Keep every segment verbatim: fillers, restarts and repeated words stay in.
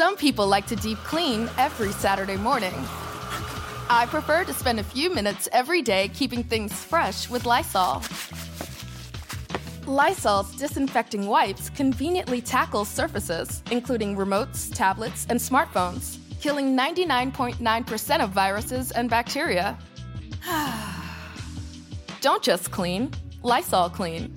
Some people like to deep clean every Saturday morning. I prefer to spend a few minutes every day keeping things fresh with Lysol. Lysol's disinfecting wipes conveniently tackle surfaces, including remotes, tablets, and smartphones, killing ninety-nine point nine percent of viruses and bacteria. Don't just clean, Lysol clean.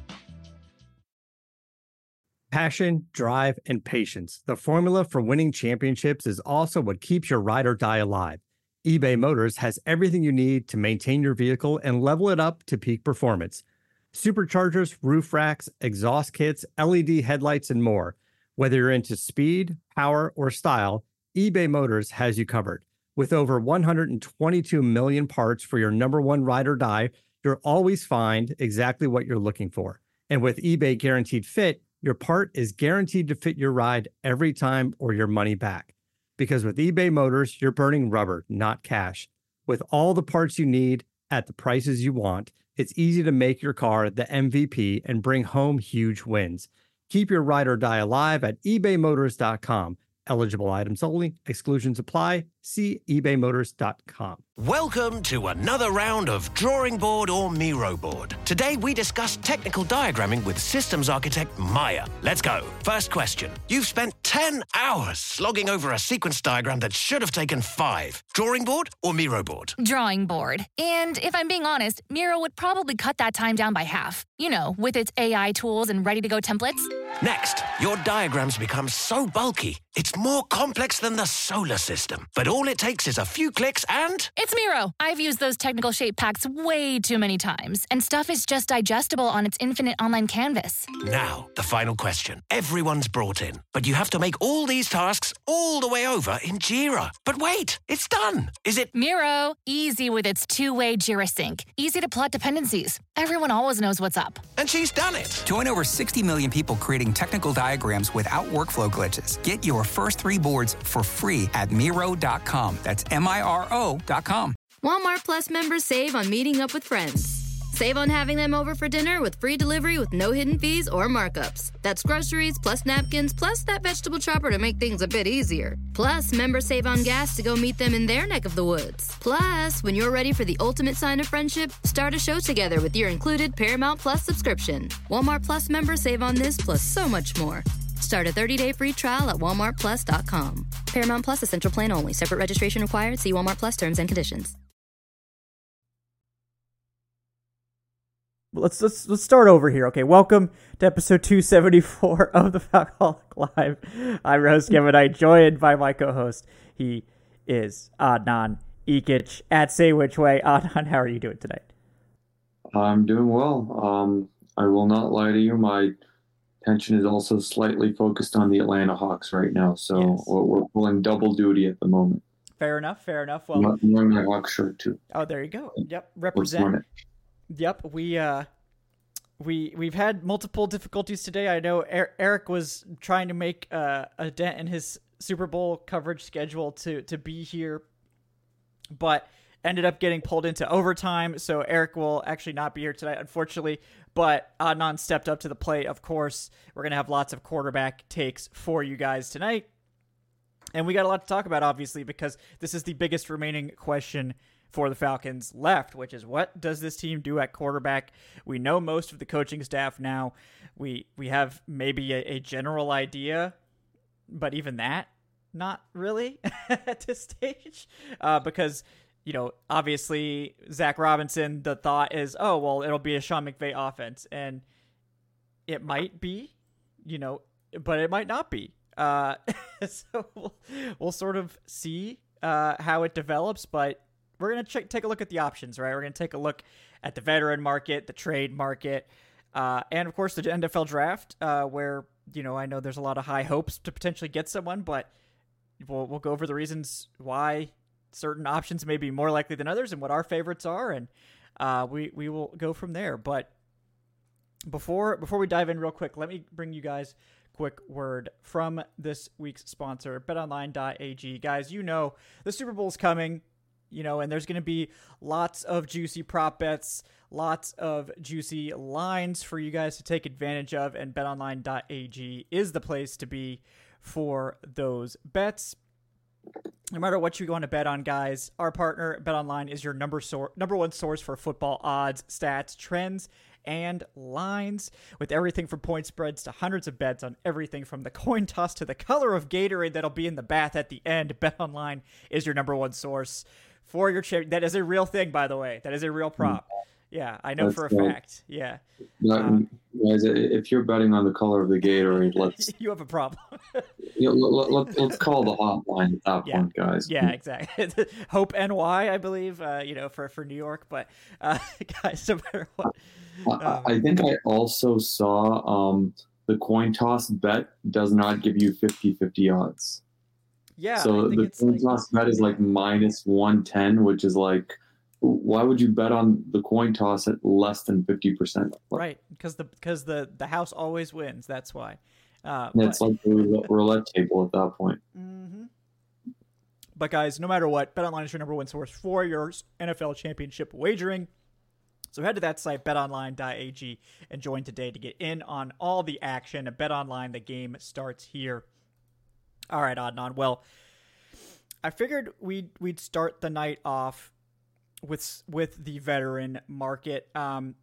Passion, drive, and patience. The formula for winning championships is also what keeps your ride or die alive. eBay Motors has everything you need to maintain your vehicle and level it up to peak performance. Superchargers, roof racks, exhaust kits, L E D headlights, and more. Whether you're into speed, power, or style, eBay Motors has you covered. With over one hundred twenty-two million parts for your number one ride or die, you'll always find exactly what you're looking for. And with eBay Guaranteed Fit, your part is guaranteed to fit your ride every time or your money back. Because with eBay Motors, you're burning rubber, not cash. With all the parts you need at the prices you want, it's easy to make your car the M V P and bring home huge wins. Keep your ride or die alive at ebay motors dot com. Eligible items only. Exclusions apply. See ebay motors dot com. Welcome to another round of Drawing Board or Miro Board. Today we discuss technical diagramming with systems architect Maya. Let's go. First question. You've spent ten hours slogging over a sequence diagram that should have taken five. Drawing board or Miro board? Drawing board. And if I'm being honest, Miro would probably cut that time down by half. You know, with its A I tools and ready-to-go templates. Next, your diagrams become so bulky, it's more complex than the solar system. But all it takes is a few clicks and... It's Miro. I've used those technical shape packs way too many times, and stuff is just digestible on its infinite online canvas. Now, the final question. Everyone's brought in, but you have to make all these tasks all the way over in Jira. But wait, it's done. Is it... Miro, easy with its two-way Jira sync. Easy to plot dependencies. Everyone always knows what's up. And she's done it. Join over sixty million people creating technical diagrams without workflow glitches. Get your first three boards for free at Miro dot com. That's M I R O dot com. Walmart Plus members save on meeting up with friends. Save on having them over for dinner with free delivery with no hidden fees or markups. That's groceries, plus napkins, plus that vegetable chopper to make things a bit easier. Plus, members save on gas to go meet them in their neck of the woods. Plus, when you're ready for the ultimate sign of friendship, start a show together with your included Paramount Plus subscription. Walmart Plus members save on this plus so much more. Start a thirty-day free trial at walmart plus dot com. Paramount Plus Essential Plan only. Separate registration required. See Walmart Plus terms and conditions. Let's let's let's start over here. Okay, welcome to episode two seventy-four of the Falcoholic Live. I'm your host Kevin Knight, joined by my co-host. He is Adnan Ikic at Say Which Way. Adnan, how are you doing today? I'm doing well. Um, I will not lie to you. My attention is also slightly focused on the Atlanta Hawks right now, so Yes. we're, we're pulling double duty at the moment. Fair enough. Fair enough. I'm Well, wearing my Hawks shirt too. oh, there you go. Yep, Let's represent. run it. Yep, we uh, we we've had multiple difficulties today. I know Er- Eric was trying to make uh, a dent in his Super Bowl coverage schedule to to be here, but ended up getting pulled into overtime. So Eric will actually not be here tonight, unfortunately. But Adnan stepped up to the plate. Of course, we're gonna have lots of quarterback takes for you guys tonight, and we got a lot to talk about, obviously, because this is the biggest remaining question for the Falcons left, which is what does this team do at quarterback? We know most of the coaching staff now. We we have maybe a, a general idea, but even that, not really at this stage, uh, because, you know, obviously Zach Robinson, the thought is, oh, well, it'll be a Sean McVay offense, and it might be, you know, but it might not be. Uh, so we'll, we'll sort of see uh, how it develops, but we're going to check, take a look at the options, right? We're going to take a look at the veteran market, the trade market, uh, and of course the N F L draft, uh, where, you know, I know there's a lot of high hopes to potentially get someone, but we'll, we'll go over the reasons why certain options may be more likely than others and what our favorites are. And uh, we, we will go from there. But before, before we dive in real quick, let me bring you guys a quick word from this week's sponsor, bet online dot a g. Guys, you know, the Super Bowl is coming. You know, and there's going to be lots of juicy prop bets, lots of juicy lines for you guys to take advantage of, and bet online dot a g is the place to be for those bets. No matter what you want to bet on, guys, our partner BetOnline is your number sor- number one source for football odds, stats, trends, and lines, with everything from point spreads to hundreds of bets on everything from the coin toss to the color of Gatorade that'll be in the bath at the end. BetOnline is your number one source for your champion. That is a real thing, by the way. That is a real prop. Yeah, I know That's for a right. fact. Yeah. Um, guys, if you're betting on the color of the Gatorade, let's you have a problem. you know, let, let, let's call the hotline at that yeah. point, guys. Yeah, exactly. Hope N Y, I believe, uh, you know, for, for New York. But uh, guys, no matter what. Um, I think I also saw um, the coin toss bet does not give you fifty-fifty odds. Yeah. So the coin like, toss bet is like minus one ten, which is like, why would you bet on the coin toss at less than fifty percent? Right, because the because the, the house always wins. That's why. Uh, it's but, like the roulette table at that point. Mm-hmm. But guys, no matter what, BetOnline is your number one source for your N F L championship wagering. So head to that site, bet online dot a g, and join today to get in on all the action. BetOnline, the game starts here. All right, Adnan. Well, I figured we'd we'd start the night off with with the veteran market. Um,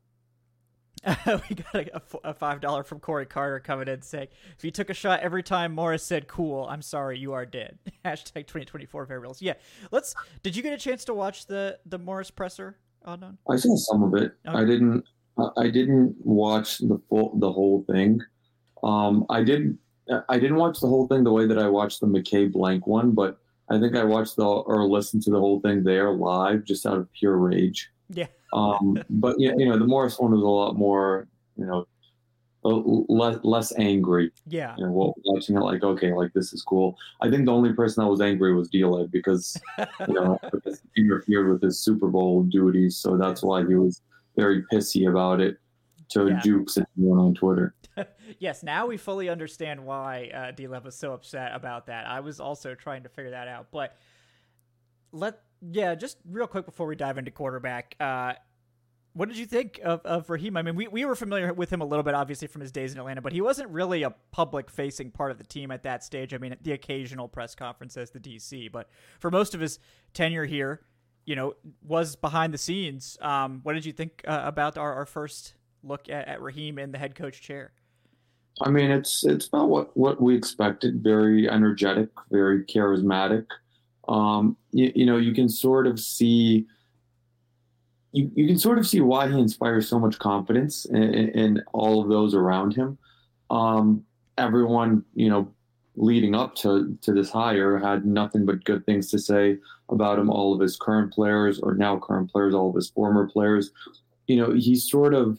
we got a, a five dollars from Corey Carter coming in saying, if you took a shot every time Morris said cool, I'm sorry, you are dead. Hashtag twenty twenty-four variables. Yeah. Let's, did you get a chance to watch the, the Morris presser? Oh, no. I saw some of it. Okay. I didn't, I didn't watch the full, the whole thing. Um, I did, I didn't watch the whole thing the way that I watched the McKay Blank one, but I think I watched the, or listened to the whole thing there live just out of pure rage. Yeah. um, but yeah, you know, the Morris one was a lot more, you know, less less angry. Yeah. You know, watching it like, okay, like this is cool. I think the only person that was angry was D-Led because, you know, he interfered with his Super Bowl duties, so that's why he was very pissy about it. To yeah. Jukes and everyone on Twitter. Yes, now we fully understand why uh, D-Lev was so upset about that. I was also trying to figure that out, but let. Yeah, just real quick before we dive into quarterback, uh, what did you think of, of Raheem? I mean, we, we were familiar with him a little bit, obviously, from his days in Atlanta, but he wasn't really a public-facing part of the team at that stage. I mean, the occasional press conference as the D C, but for most of his tenure here, you know, was behind the scenes. Um, what did you think uh, about our, our first look at, at Raheem in the head coach chair? I mean, it's it's about what, what we expected. Very energetic, very charismatic. Um, you, you know, you can sort of see, you, you can sort of see why he inspires so much confidence in, in all of those around him. Um, everyone, you know, leading up to, to this hire had nothing but good things to say about him. All of his current players, or now current players, all of his former players, you know, he sort of,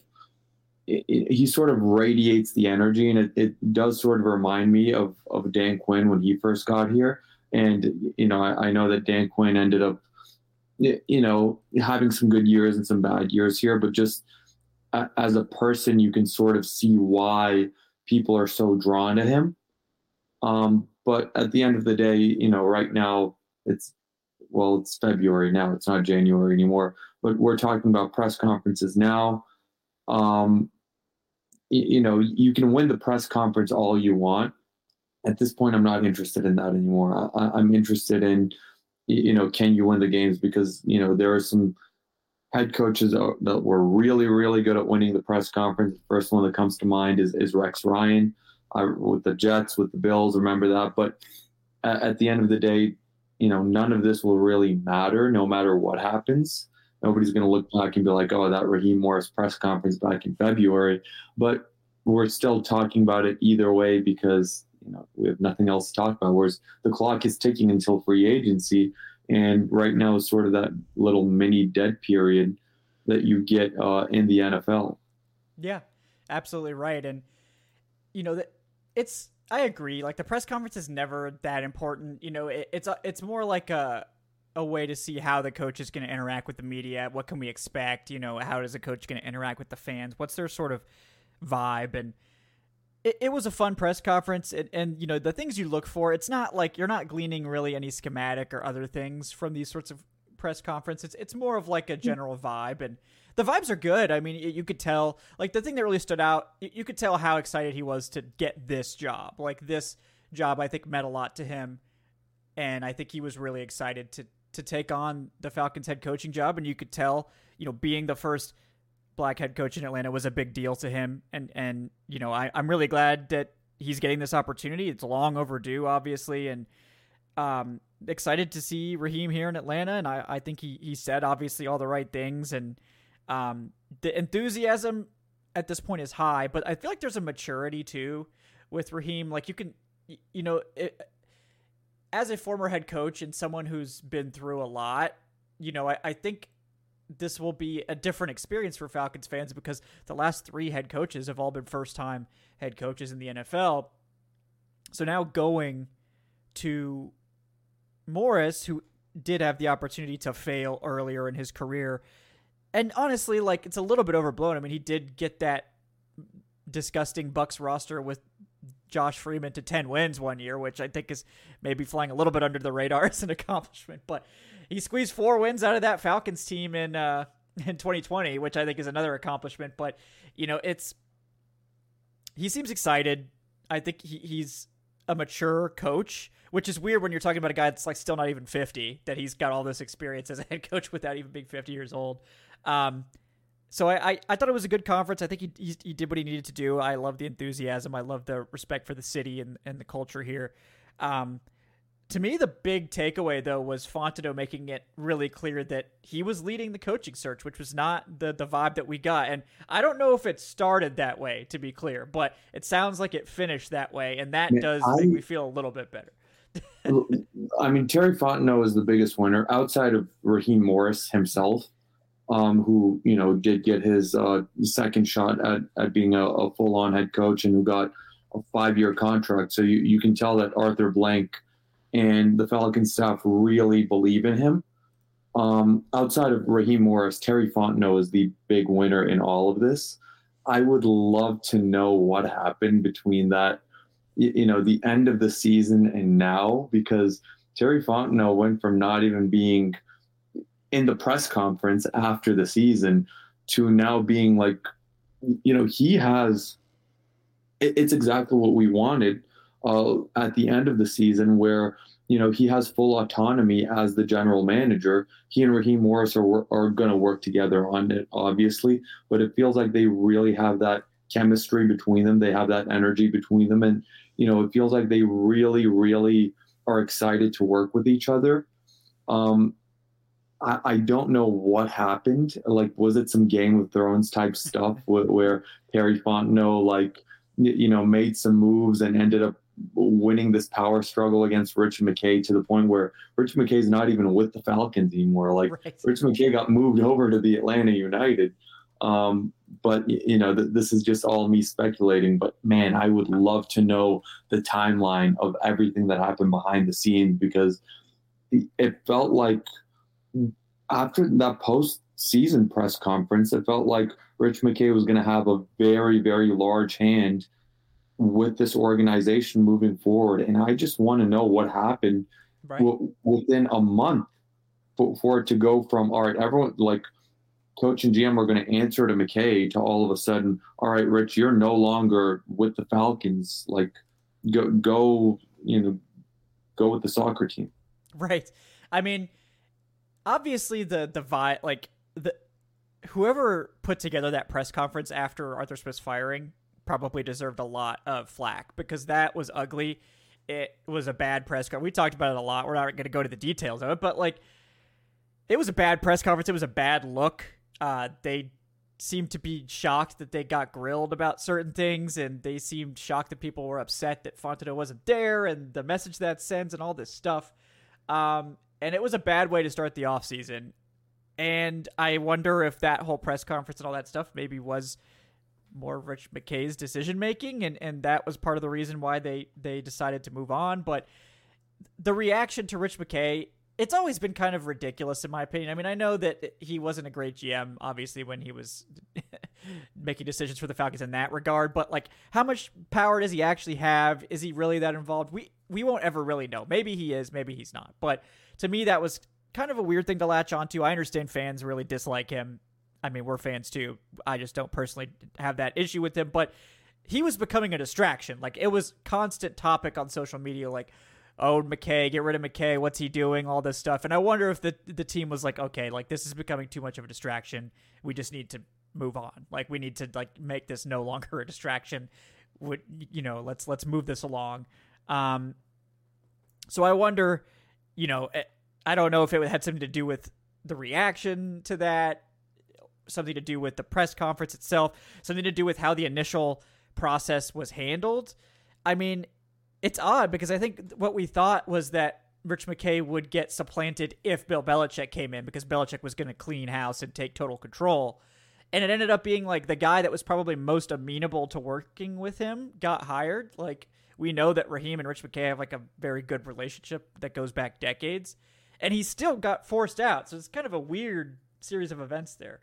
he sort of radiates the energy, and it, it does sort of remind me of, of Dan Quinn when he first got here. And, you know, I, I know that Dan Quinn ended up, you know, having some good years and some bad years here, but just a, as a person, you can sort of see why people are so drawn to him. Um, but at the end of the day, you know, right now it's, well, it's February now, it's not January anymore, but we're talking about press conferences now. Um, you, you know, you can win the press conference all you want. At this point, I'm not interested in that anymore. I, I'm interested in, you know, can you win the games? Because, you know, there are some head coaches that were really, really good at winning the press conference. The first one that comes to mind is, is Rex Ryan uh, with the Jets, with the Bills. Remember that. But at, at the end of the day, you know, none of this will really matter no matter what happens. Nobody's going to look back and be like, oh, that Raheem Morris press conference back in February. But we're still talking about it either way because, you know, we have nothing else to talk about, whereas the clock is ticking until free agency. And right now is sort of that little mini dead period that you get uh, in the N F L. Yeah, absolutely right. And, you know, that it's, I agree. Like the press conference is never that important. You know, it, it's, a, it's more like a, a way to see how the coach is going to interact with the media. What can we expect? You know, how is a coach going to interact with the fans? What's their sort of vibe? And, It, it was a fun press conference, and, and, you know, the things you look for, it's not like you're not gleaning really any schematic or other things from these sorts of press conferences. It's, it's more of like a general vibe, and the vibes are good. I mean, you, you could tell, like, the thing that really stood out, you, you could tell how excited he was to get this job. Like, this job, I think, meant a lot to him. And I think he was really excited to to take on the Falcons head coaching job. And you could tell, you know, being the first black head coach in Atlanta was a big deal to him. And, and you know, I, I'm really glad that he's getting this opportunity. It's long overdue, obviously. And um, excited to see Raheem here in Atlanta. And I, I think he, he said, obviously, all the right things. And um, the enthusiasm at this point is high. But I feel like there's a maturity, too, with Raheem. Like, you can, you know... It, as a former head coach and someone who's been through a lot, you know, I, I think this will be a different experience for Falcons fans because the last three head coaches have all been first-time head coaches in the N F L. So now going to Morris, who did have the opportunity to fail earlier in his career, and honestly, like, it's a little bit overblown. I mean, he did get that disgusting Bucs roster with Josh Freeman to ten wins one year, which I think is maybe flying a little bit under the radar as an accomplishment, but he squeezed four wins out of that Falcons team in, uh, in twenty twenty, which I think is another accomplishment. But, you know, it's, he seems excited. I think he, he's a mature coach, which is weird when you're talking about a guy that's like still not even fifty, that he's got all this experience as a head coach without even being fifty years old. Um, So I, I, I thought it was a good conference. I think he, he he did what he needed to do. I love the enthusiasm. I love the respect for the city and, and the culture here. Um, to me, the big takeaway, though, was Fontenot making it really clear that he was leading the coaching search, which was not the, the vibe that we got. And I don't know if it started that way, to be clear, but it sounds like it finished that way, and that Man, does I, make me feel a little bit better. I mean, Terry Fontenot is the biggest winner outside of Raheem Morris himself. Um, who, you know, did get his uh, second shot at, at being a, a full-on head coach and who got a five-year contract. So you, you can tell that Arthur Blank and the Falcons staff really believe in him. Um, outside of Raheem Morris, Terry Fontenot is the big winner in all of this. I would love to know what happened between that, you, you know, the end of the season and now, because Terry Fontenot went from not even being – in the press conference after the season to now being like, you know, he has, it, it's exactly what we wanted uh, at the end of the season where, you know, he has full autonomy as the general manager. He and Raheem Morris are, are going to work together on it, obviously, but it feels like they really have that chemistry between them. They have that energy between them. And, you know, it feels like they really, really are excited to work with each other. Um, I, I don't know what happened. Like, was it some Game of Thrones type stuff where, where Terry Fontenot, like, you know, made some moves and ended up winning this power struggle against Rich McKay to the point where Rich McKay's not even with the Falcons anymore. Like, right. Rich McKay got moved over to the Atlanta United. Um, but, you know, th- this is just all me speculating. But, man, I would love to know the timeline of everything that happened behind the scenes because it felt like after that post-season press conference, it felt like Rich McKay was going to have a very, very large hand with this organization moving forward. And I just want to know what happened right. w- within a month for, for it to go from, all right, everyone, like coach and G M are going to answer to McKay to all of a sudden, all right, Rich, you're no longer with the Falcons. Like, go, go, you know, go with the soccer team. Right. I mean, obviously the the vi- like the whoever put together that press conference after Arthur Smith's firing probably deserved a lot of flack because that was ugly. It was a bad press conference. We talked about it a lot. We're not going to go to the details of it, but like it was a bad press conference. It was a bad look. Uh, they seemed to be shocked that they got grilled about certain things, and they seemed shocked that people were upset that Fontenot wasn't there and the message that sends and all this stuff. Um, And it was a bad way to start the offseason. And I wonder if that whole press conference and all that stuff maybe was more Rich McKay's decision-making, and, and that was part of the reason why they, they decided to move on. But the reaction to Rich McKay, it's always been kind of ridiculous, in my opinion. I mean, I know that he wasn't a great G M, obviously, when he was making decisions for the Falcons in that regard. But, like, how much power does he actually have? Is he really that involved? We we won't ever really know. Maybe he is, maybe he's not. But to me, that was kind of a weird thing to latch onto. I understand fans really dislike him. I mean, we're fans too. I just don't personally have that issue with him. But he was becoming a distraction. Like, it was constant topic on social media, like, oh, McKay, get rid of McKay. What's he doing? All this stuff. And I wonder if the the team was like, okay, like, this is becoming too much of a distraction. We just need to move on. Like, we need to, like, make this no longer a distraction. Would, you know, let's, let's move this along. Um, so I wonder, you know, I don't know if it had something to do with the reaction to that, something to do with the press conference itself, something to do with how the initial process was handled. I mean, it's odd because I think what we thought was that Rich McKay would get supplanted if Bill Belichick came in, because Belichick was going to clean house and take total control. And it ended up being like the guy that was probably most amenable to working with him got hired. Like, we know that Raheem and Rich McKay have like a very good relationship that goes back decades, and he still got forced out. So it's kind of a weird series of events there.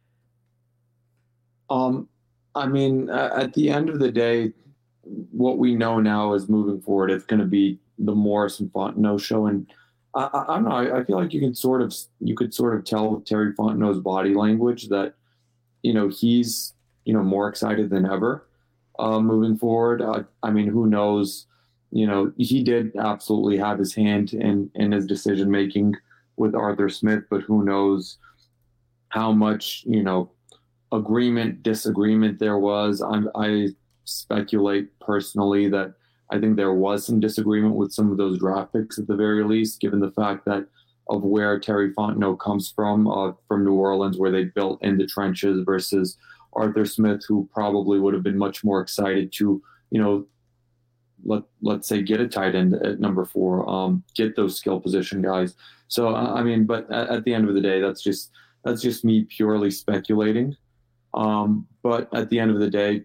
Um, I mean, uh, at the end of the day, what we know now is moving forward, it's going to be the Morris and Fontenot show. And I, I, I don't know, I, I feel like you can sort of, you could sort of tell with Terry Fontenot's body language that, you know, he's, you know, more excited than ever uh, moving forward. Uh, I mean, who knows, you know, he did absolutely have his hand in, in his decision-making with Arthur Smith, but who knows how much, you know, agreement, disagreement there was. I'm, I speculate personally that I think there was some disagreement with some of those draft picks at the very least, given the fact that of where Terry Fontenot comes from, uh, from New Orleans, where they built in the trenches, versus Arthur Smith, who probably would have been much more excited to, you know, let, let's say get a tight end at number four, um, get those skill position guys. So, I mean, but at, at the end of the day, that's just, that's just me purely speculating. Um, but at the end of the day,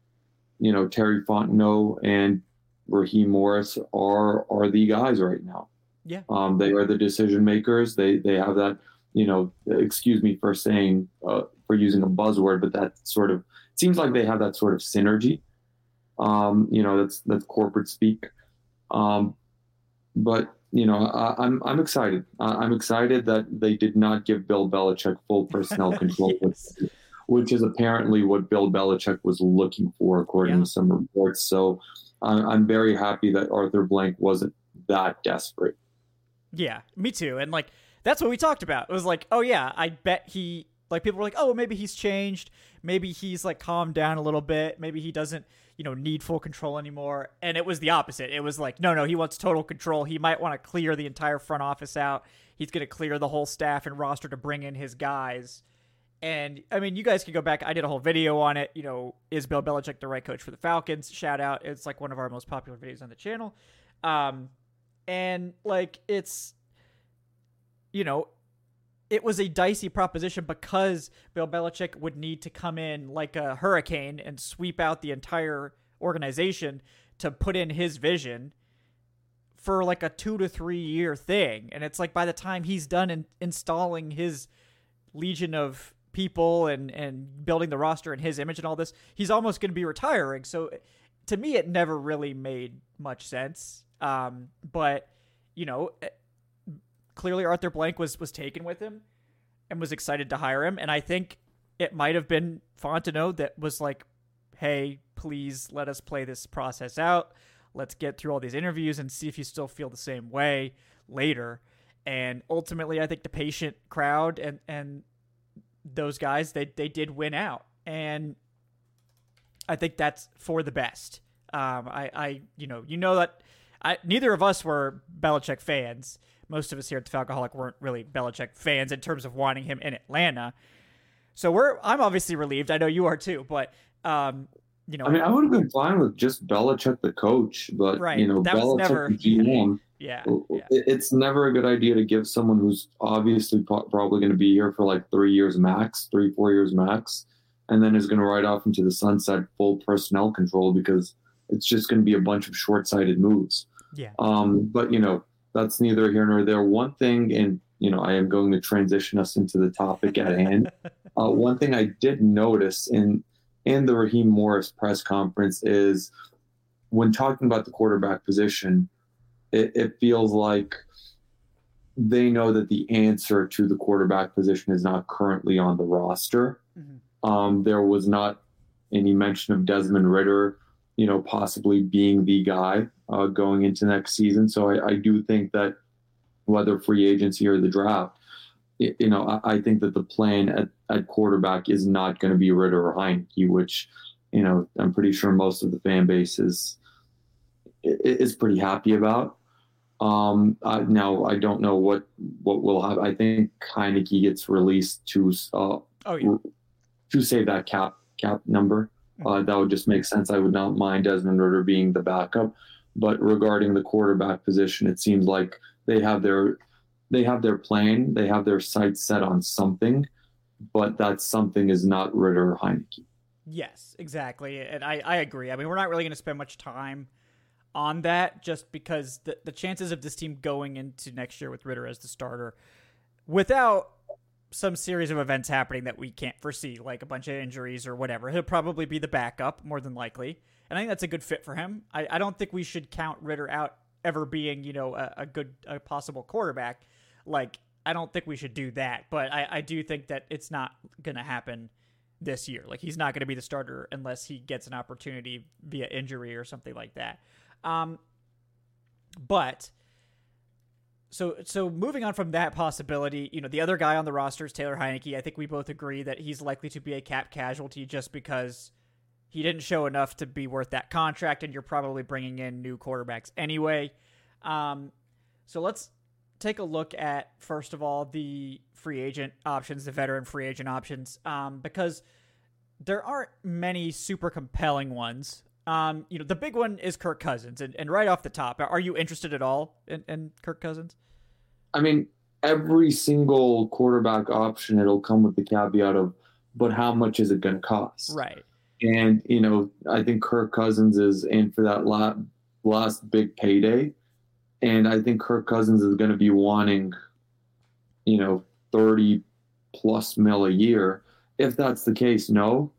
you know, Terry Fontenot and Raheem Morris are are the guys right now. Yeah. Um, they are the decision makers. They they have that, you know, excuse me for saying, uh, for using a buzzword, but that sort of, it seems like they have that sort of synergy. Um, you know, that's that's corporate speak. Um, but, you know, I, I'm I'm excited. I, I'm excited that they did not give Bill Belichick full personnel control. yes. which, which is apparently what Bill Belichick was looking for, according yeah. to some reports. So I'm, I'm very happy that Arthur Blank wasn't that desperate. Yeah, me too. And like, that's what we talked about. It was like, oh yeah, I bet he, like, people were like, oh, maybe he's changed. Maybe he's like calmed down a little bit. Maybe he doesn't, you know, need full control anymore. And it was the opposite. It was like, no, no, he wants total control. He might want to clear the entire front office out. He's going to clear the whole staff and roster to bring in his guys. And, I mean, you guys can go back. I did a whole video on it. You know, is Bill Belichick the right coach for the Falcons? Shout out. It's, like, one of our most popular videos on the channel. Um, and, like, it's, you know, it was a dicey proposition because Bill Belichick would need to come in like a hurricane and sweep out the entire organization to put in his vision for, like, a two to three year thing. And it's like by the time he's done in installing his legion of people and and building the roster in his image and all this, he's almost going to be retiring. So to me, it never really made much sense. Um, but you know, clearly Arthur Blank was was taken with him and was excited to hire him. And I think it might have been Fontenot that was like, hey, please let us play this process out. Let's get through all these interviews and see if you still feel the same way later. And ultimately, I think the patient crowd and, and those guys, they, they did win out. And I think that's for the best. Um, I, I, you know, you know that I, neither of us were Belichick fans. Most of us here at the Falcoholic weren't really Belichick fans in terms of wanting him in Atlanta. So we're, I'm obviously relieved. I know you are too, but, um, you know, I mean, I would have been fine with just Belichick, the coach, but right. you know, that Belichick, was never, the G M. Yeah, yeah. It's never a good idea to give someone who's obviously probably going to be here for like three years max, three, four years max, and then is going to ride off into the sunset full personnel control, because it's just going to be a bunch of short-sighted moves. Yeah. Um, but, you know, that's neither here nor there. One thing, and, you know, I am going to transition us into the topic at hand. Uh, one thing I did notice in, in the Raheem Morris press conference is when talking about the quarterback position, It, it feels like they know that the answer to the quarterback position is not currently on the roster. Mm-hmm. Um, there was not any mention of Desmond Ridder, you know, possibly being the guy uh, going into next season. So I, I do think that whether free agency or the draft, it, you know, I, I think that the plan at, at quarterback is not going to be Ridder or Heineke, which, you know, I'm pretty sure most of the fan base is, is pretty happy about. Um, I, now I don't know what, what will happen. I think Heineke gets released to, uh, oh, yeah. to save that cap, cap number. Uh, that would just make sense. I would not mind Desmond Ridder being the backup. But regarding the quarterback position, it seems like they have their they have their plan. They have their sights set on something, but that something is not Ridder or Heineke. Yes, exactly. And I, I agree. I mean, we're not really going to spend much time on that just because the, the chances of this team going into next year with Ridder as the starter without some series of events happening that we can't foresee, like a bunch of injuries or whatever. He'll probably be the backup, more than likely. And I think that's a good fit for him. I, I don't think we should count Ridder out ever being, you know, a, a good, a possible quarterback. Like, I don't think we should do that. But I, I do think that it's not going to happen this year. Like, he's not going to be the starter unless he gets an opportunity via injury or something like that. Um, but... So so moving on from that possibility, you know, the other guy on the roster is Taylor Heineke. I think we both agree that he's likely to be a cap casualty just because he didn't show enough to be worth that contract, and you're probably bringing in new quarterbacks anyway. Um, so let's take a look at, first of all, the free agent options, the veteran free agent options, um, because there aren't many super compelling ones. Um, you know, the big one is Kirk Cousins, and, and right off the top, are you interested at all in, in Kirk Cousins? I mean, every single quarterback option, it'll come with the caveat of, but how much is it going to cost? Right. And, you know, I think Kirk Cousins is in for that last, last big payday. And I think Kirk Cousins is going to be wanting, you know, thirty plus mil a year. If that's the case, no.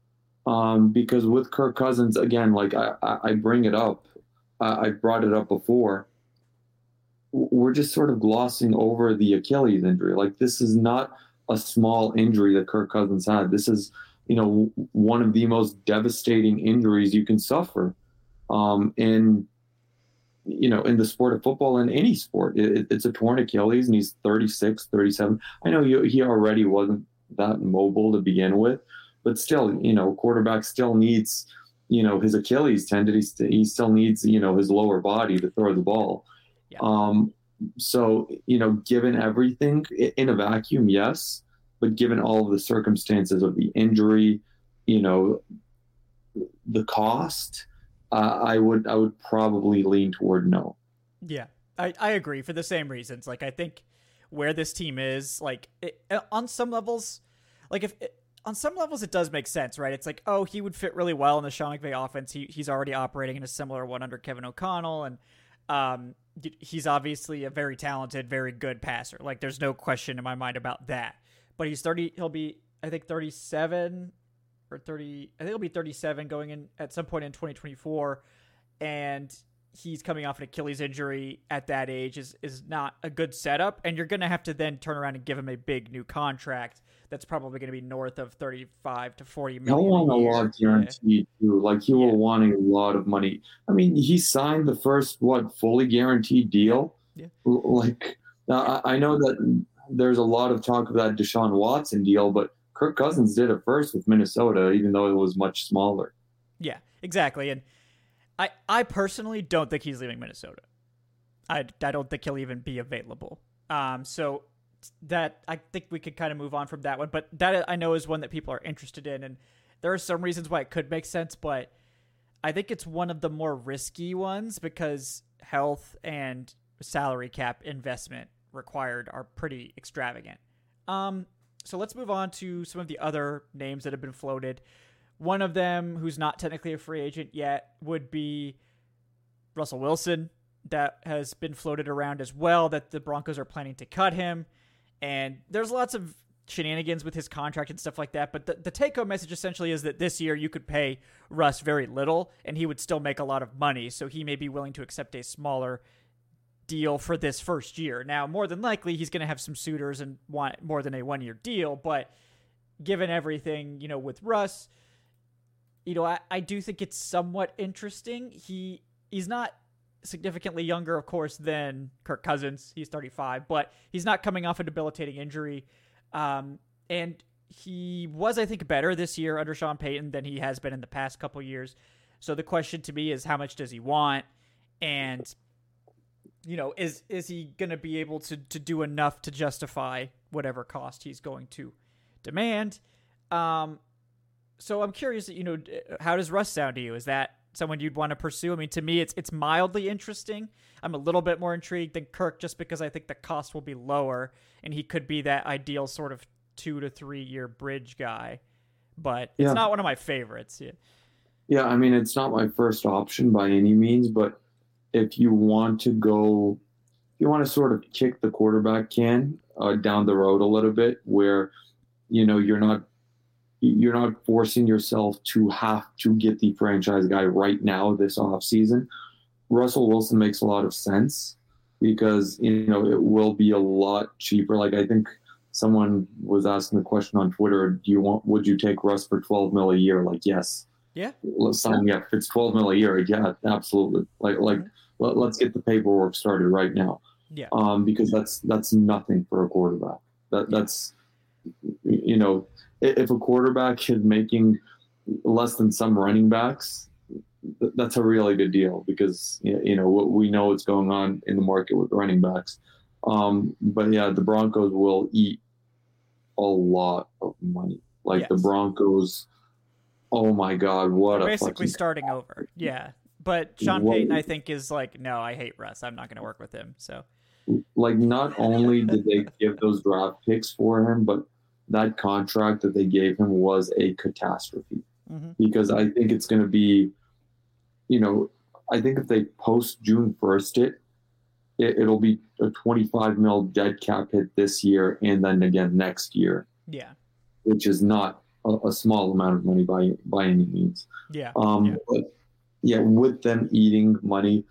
Um, because with Kirk Cousins, again, like I, I bring it up, I brought it up before, we're just sort of glossing over the Achilles injury. Like, this is not a small injury that Kirk Cousins had. This is, you know, one of the most devastating injuries you can suffer um, in, you know, in the sport of football, in any sport. It, it's a torn Achilles, and he's thirty-six, thirty-seven. I know he, he already wasn't that mobile to begin with, but still, you know, quarterback still needs, you know, his Achilles tendon. He, st- he still needs, you know, his lower body to throw the ball. Yeah. Um, so, you know, given everything in a vacuum, yes, but given all of the circumstances of the injury, you know, the cost, uh, I would, I would probably lean toward no. Yeah, I, I agree for the same reasons. Like, I think where this team is, like, it, on some levels, like if it, on some levels, it does make sense, right? It's like, oh, he would fit really well in the Sean McVay offense. He he's already operating in a similar one under Kevin O'Connell, and um, he's obviously a very talented, very good passer. Like, there's no question in my mind about that. But he's thirty. He'll be, I think, thirty-seven or thirty. I think he'll be thirty-seven going in at some point in twenty twenty-four, and he's coming off an Achilles injury at that age is is not a good setup. And you're going to have to then turn around and give him a big new contract that's probably going to be north of thirty-five to forty million. He'll want a lot guaranteed too. Like, he yeah. will want a lot of money. I mean, he signed the first, what, fully guaranteed deal? Yeah. Like, I, I know that there's a lot of talk of that Deshaun Watson deal, but Kirk Cousins did it first with Minnesota, even though it was much smaller. Yeah, exactly. And I, I personally don't think he's leaving Minnesota. I, I don't think he'll even be available. Um, so that I think we could kind of move on from that one, but that I know is one that people are interested in, and there are some reasons why it could make sense, but I think it's one of the more risky ones because health and salary cap investment required are pretty extravagant. Um, so let's move on to some of the other names that have been floated. One of them, who's not technically a free agent yet, would be Russell Wilson. That has been floated around as well, that the Broncos are planning to cut him. And there's lots of shenanigans with his contract and stuff like that. But the, the take-home message essentially is that this year you could pay Russ very little, and he would still make a lot of money. So he may be willing to accept a smaller deal for this first year. Now, more than likely, he's going to have some suitors and want more than a one-year deal. But given everything, you know, with Russ, you know, I, I do think it's somewhat interesting. He he's not significantly younger, of course, than Kirk Cousins. He's thirty-five, but he's not coming off a debilitating injury. Um, and he was, I think, better this year under Sean Payton than he has been in the past couple years. So the question to me is, how much does he want? And, you know, is is he going to be able to, to do enough to justify whatever cost he's going to demand? Um, so I'm curious, you know, how does Russ sound to you? Is that someone you'd want to pursue? I mean, to me, it's it's mildly interesting. I'm a little bit more intrigued than Kirk just because I think the cost will be lower and he could be that ideal sort of two to three year bridge guy. But it's yeah. not one of my favorites. Yeah. Yeah, I mean, it's not my first option by any means, but if you want to go, if you want to sort of kick the quarterback can uh, down the road a little bit, where you know you're not you're not forcing yourself to have to get the franchise guy right now this offseason, Russell Wilson makes a lot of sense because you know it will be a lot cheaper. Like I think someone was asking the question on Twitter: Do you want? Would you take Russ for twelve mil a year? Like yes. Yeah. Let's sign. Yeah, if it's twelve mil a year, yeah, absolutely. Like like. Mm-hmm. Let, let's get the paperwork started right now. Yeah. Um, because that's that's nothing for a quarterback. That that's you know, if a quarterback is making less than some running backs, that's a really good deal because you know we know what's going on in the market with running backs. Um, but yeah, the Broncos will eat a lot of money. Like yes. the Broncos. Oh my God! What They're a basically fucking... starting over. Yeah. But Sean Payton, I think, is like, no, I hate Russ. I'm not going to work with him. So, like, not only did they give those draft picks for him, but that contract that they gave him was a catastrophe. Mm-hmm. Because I think it's going to be, you know, I think if they post June first it, it, it'll be a twenty-five mil dead cap hit this year and then again next year. Yeah. Which is not a, a small amount of money by by any means. Yeah. Um, yeah. But, yeah, with them eating money,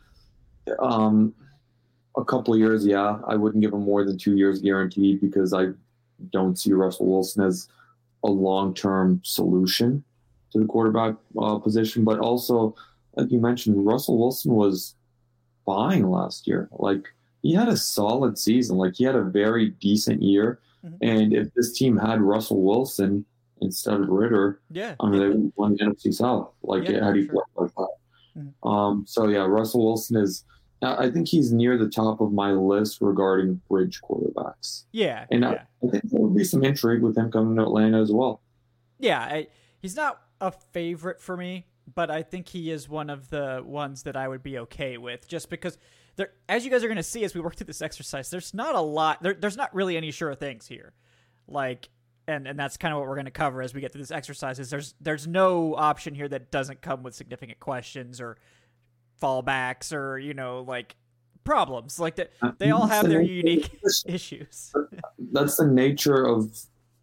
um, a couple of years, yeah, I wouldn't give them more than two years guaranteed because I don't see Russell Wilson as a long-term solution to the quarterback uh, position. But also, like you mentioned, Russell Wilson was fine last year. Like, he had a solid season. Like, he had a very decent year. Mm-hmm. And if this team had Russell Wilson instead of Ritter, yeah, I mean, they would won the N F C South. Like, yeah, how do you sure. play like that? Um, so yeah, Russell Wilson is, I think he's near the top of my list regarding bridge quarterbacks. Yeah. And yeah. I, I think there would be some intrigue with him coming to Atlanta as well. Yeah. I, he's not a favorite for me, but I think he is one of the ones that I would be okay with just because there, as you guys are going to see, as we work through this exercise, there's not a lot, there, there's not really any sure things here. Like, And and that's kind of what we're going to cover as we get through this exercise is there's there's no option here that doesn't come with significant questions or fallbacks or, you know, like problems. Like that they all have their unique issues. That's the nature of,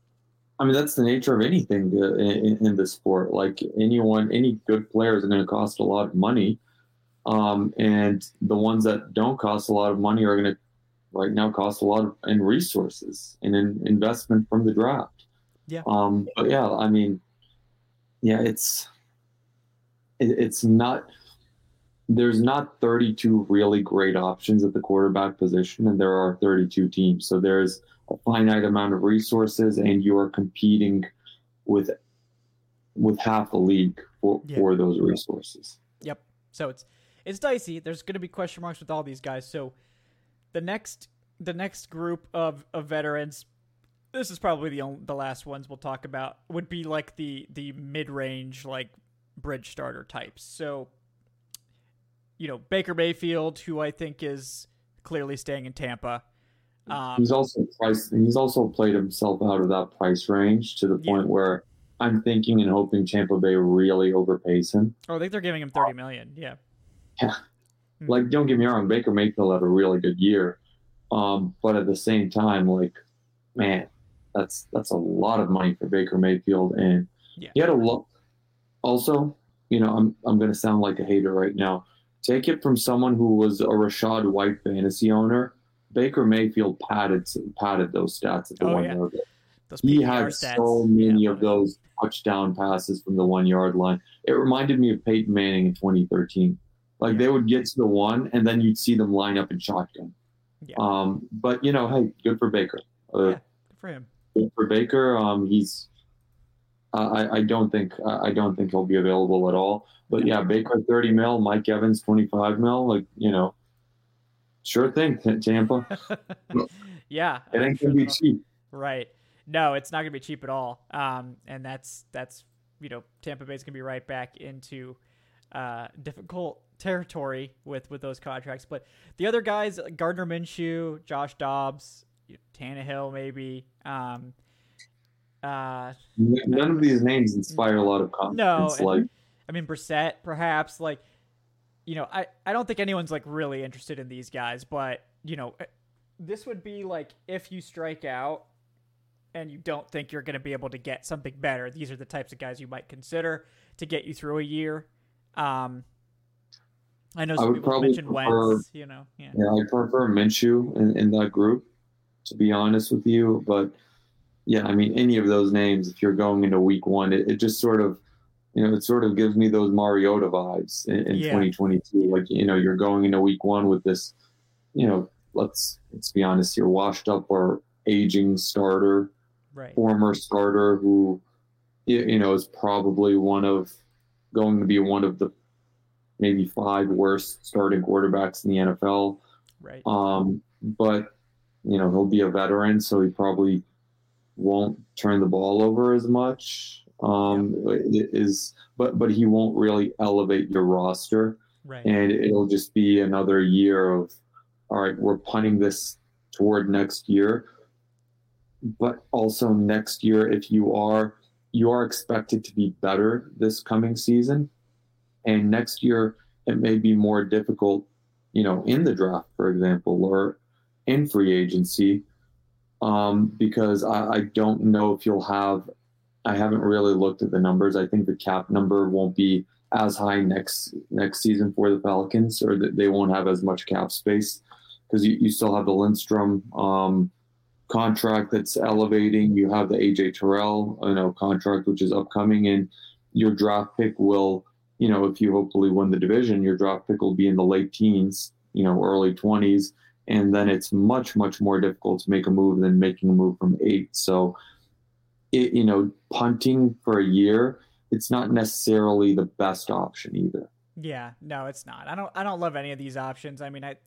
I mean, that's the nature of anything in, in this sport. Like anyone, any good players are going to cost a lot of money. Um, and the ones that don't cost a lot of money are going to right now cost a lot of in resources and in investment from the draft. Yeah. Um, but yeah, I mean, yeah, it's, it, it's not, there's not thirty-two really great options at the quarterback position, and there are thirty-two teams. So there's a finite amount of resources, and you are competing with, with half the league for, yeah. for those resources. Yep. So it's, it's dicey. There's going to be question marks with all these guys. So, The next, the next group of, of veterans, this is probably the only, the last ones we'll talk about, would be like the the mid range like bridge starter types. So, you know, Baker Mayfield, who I think is clearly staying in Tampa. Um, he's also priced. He's also played himself out of that price range to the point yeah. where I'm thinking and hoping Tampa Bay really overpays him. Oh, I think they're giving him thirty million. Yeah. Yeah. Like, don't get me wrong, Baker Mayfield had a really good year. Um, but at the same time, like, man, that's that's a lot of money for Baker Mayfield. And yeah. he had a lot. Also, you know, I'm I'm going to sound like a hater right now. Take it from someone who was a Rachaad White fantasy owner. Baker Mayfield padded padded those stats at the oh, one yeah. level. those he P P R had stats. so many yeah, of those touchdown passes from the one yard line. It reminded me of Peyton Manning in twenty thirteen. Like yeah. they would get to the one, and then you'd see them line up in shotgun. Yeah. Um, but you know, hey, good for Baker. Uh, yeah, good for him. Good for Baker. Um, he's. Uh, I, I don't think uh, I don't think he'll be available at all. But yeah, Baker thirty mil, Mike Evans twenty-five mil. Like you know, sure thing, Tampa. yeah, it ain't sure gonna be they'll... cheap. Right. No, it's not gonna be cheap at all. Um, and that's that's you know, Tampa Bay's gonna be right back into uh difficult territory with with those contracts. But the other guys, Gardner Minshew, Josh Dobbs, Tannehill, maybe. Um, uh, None of these names inspire a lot of confidence. No, like, and, I mean, Brissett, perhaps. Like, you know, I I don't think anyone's like really interested in these guys. But you know, this would be like if you strike out and you don't think you're going to be able to get something better. These are the types of guys you might consider to get you through a year. Um, I know some I people mentioned prefer, Wentz, you know. Yeah, yeah I prefer Minshew in, in that group, to be honest with you. But, yeah, I mean, any of those names, if you're going into week one, it, it just sort of, you know, it sort of gives me those Mariota vibes in, in yeah. twenty twenty-two. Like, you know, you're going into week one with this, you know, let's let's be honest, you're washed up or aging starter, right. former starter who, you know, is probably one of, going to be one of the maybe five worst starting quarterbacks in the N F L. Right. Um, but, you know, he'll be a veteran, so he probably won't turn the ball over as much. Um, yeah. it is, but, but he won't really elevate your roster. Right. And it'll just be another year of, all right, we're punting this toward next year. But also next year, if you are, you are expected to be better this coming season. And next year, it may be more difficult, you know, in the draft, for example, or in free agency, um, because I, I don't know if you'll have, I haven't really looked at the numbers. I think the cap number won't be as high next next season for the Falcons, or that they won't have as much cap space, because you, you still have the Lindstrom um, contract that's elevating. You have the A J Terrell, you know, contract, which is upcoming, and your draft pick will, you know, if you hopefully win the division, your draft pick will be in the late teens, you know, early twenties. And then it's much, much more difficult to make a move than making a move from eight. So, it, you know, punting for a year, it's not necessarily the best option either. Yeah, no, it's not. I don't, I don't love any of these options. I mean, I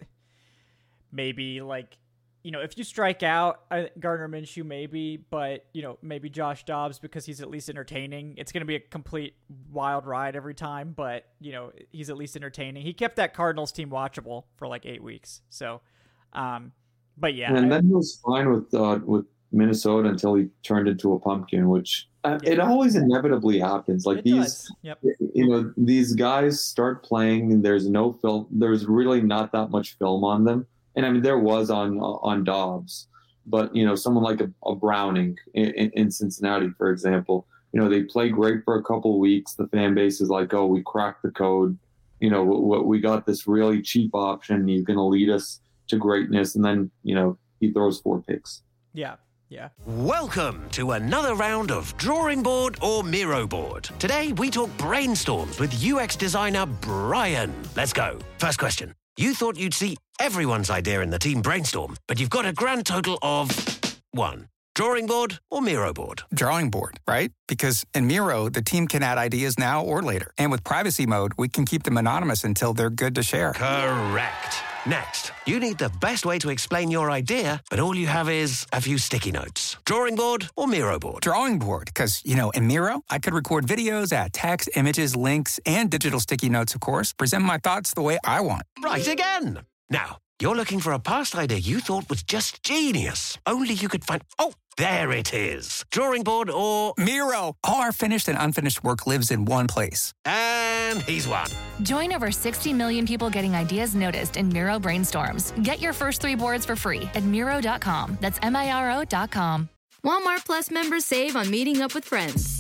maybe like, you know, if you strike out, uh, Gardner Minshew maybe, but, you know, maybe Josh Dobbs, because he's at least entertaining. It's going to be a complete wild ride every time, but, you know, he's at least entertaining. He kept that Cardinals team watchable for like eight weeks. So, um, but yeah. And I, then he was fine with, uh, with Minnesota until he turned into a pumpkin, which uh, yeah. it always inevitably happens. Like it these, does. Yep. you know, these guys start playing and there's no film. There's really not that much film on them. And I mean, there was on on Dobbs, but, you know, someone like a, a Browning in, in Cincinnati, for example, you know, they play great for a couple of weeks. The fan base is like, oh, we cracked the code. You know, we, we got this really cheap option. He's going to lead us to greatness. And then, you know, he throws four picks. Yeah. Yeah. Welcome to another round of Drawing Board or Miro Board. Today, we talk brainstorms with U X designer Brian. Let's go. First question. You thought you'd see everyone's idea in the team brainstorm, but you've got a grand total of one. Drawing board or Miro board? Drawing board, right? Because in Miro, the team can add ideas now or later. And with privacy mode, we can keep them anonymous until they're good to share. Correct. Next, you need the best way to explain your idea, but all you have is a few sticky notes. Drawing board or Miro board? Drawing board, because, you know, in Miro, I could record videos, add text, images, links, and digital sticky notes, of course, present my thoughts the way I want. Right again. Now, you're looking for a past idea you thought was just genius. Only you could find... Oh, there it is. Drawing board or... Miro. All our finished and unfinished work lives in one place. And he's won. Join over sixty million people getting ideas noticed in Miro Brainstorms. Get your first three boards for free at Miro dot com. That's M I R O dot com. Walmart Plus members save on meeting up with friends.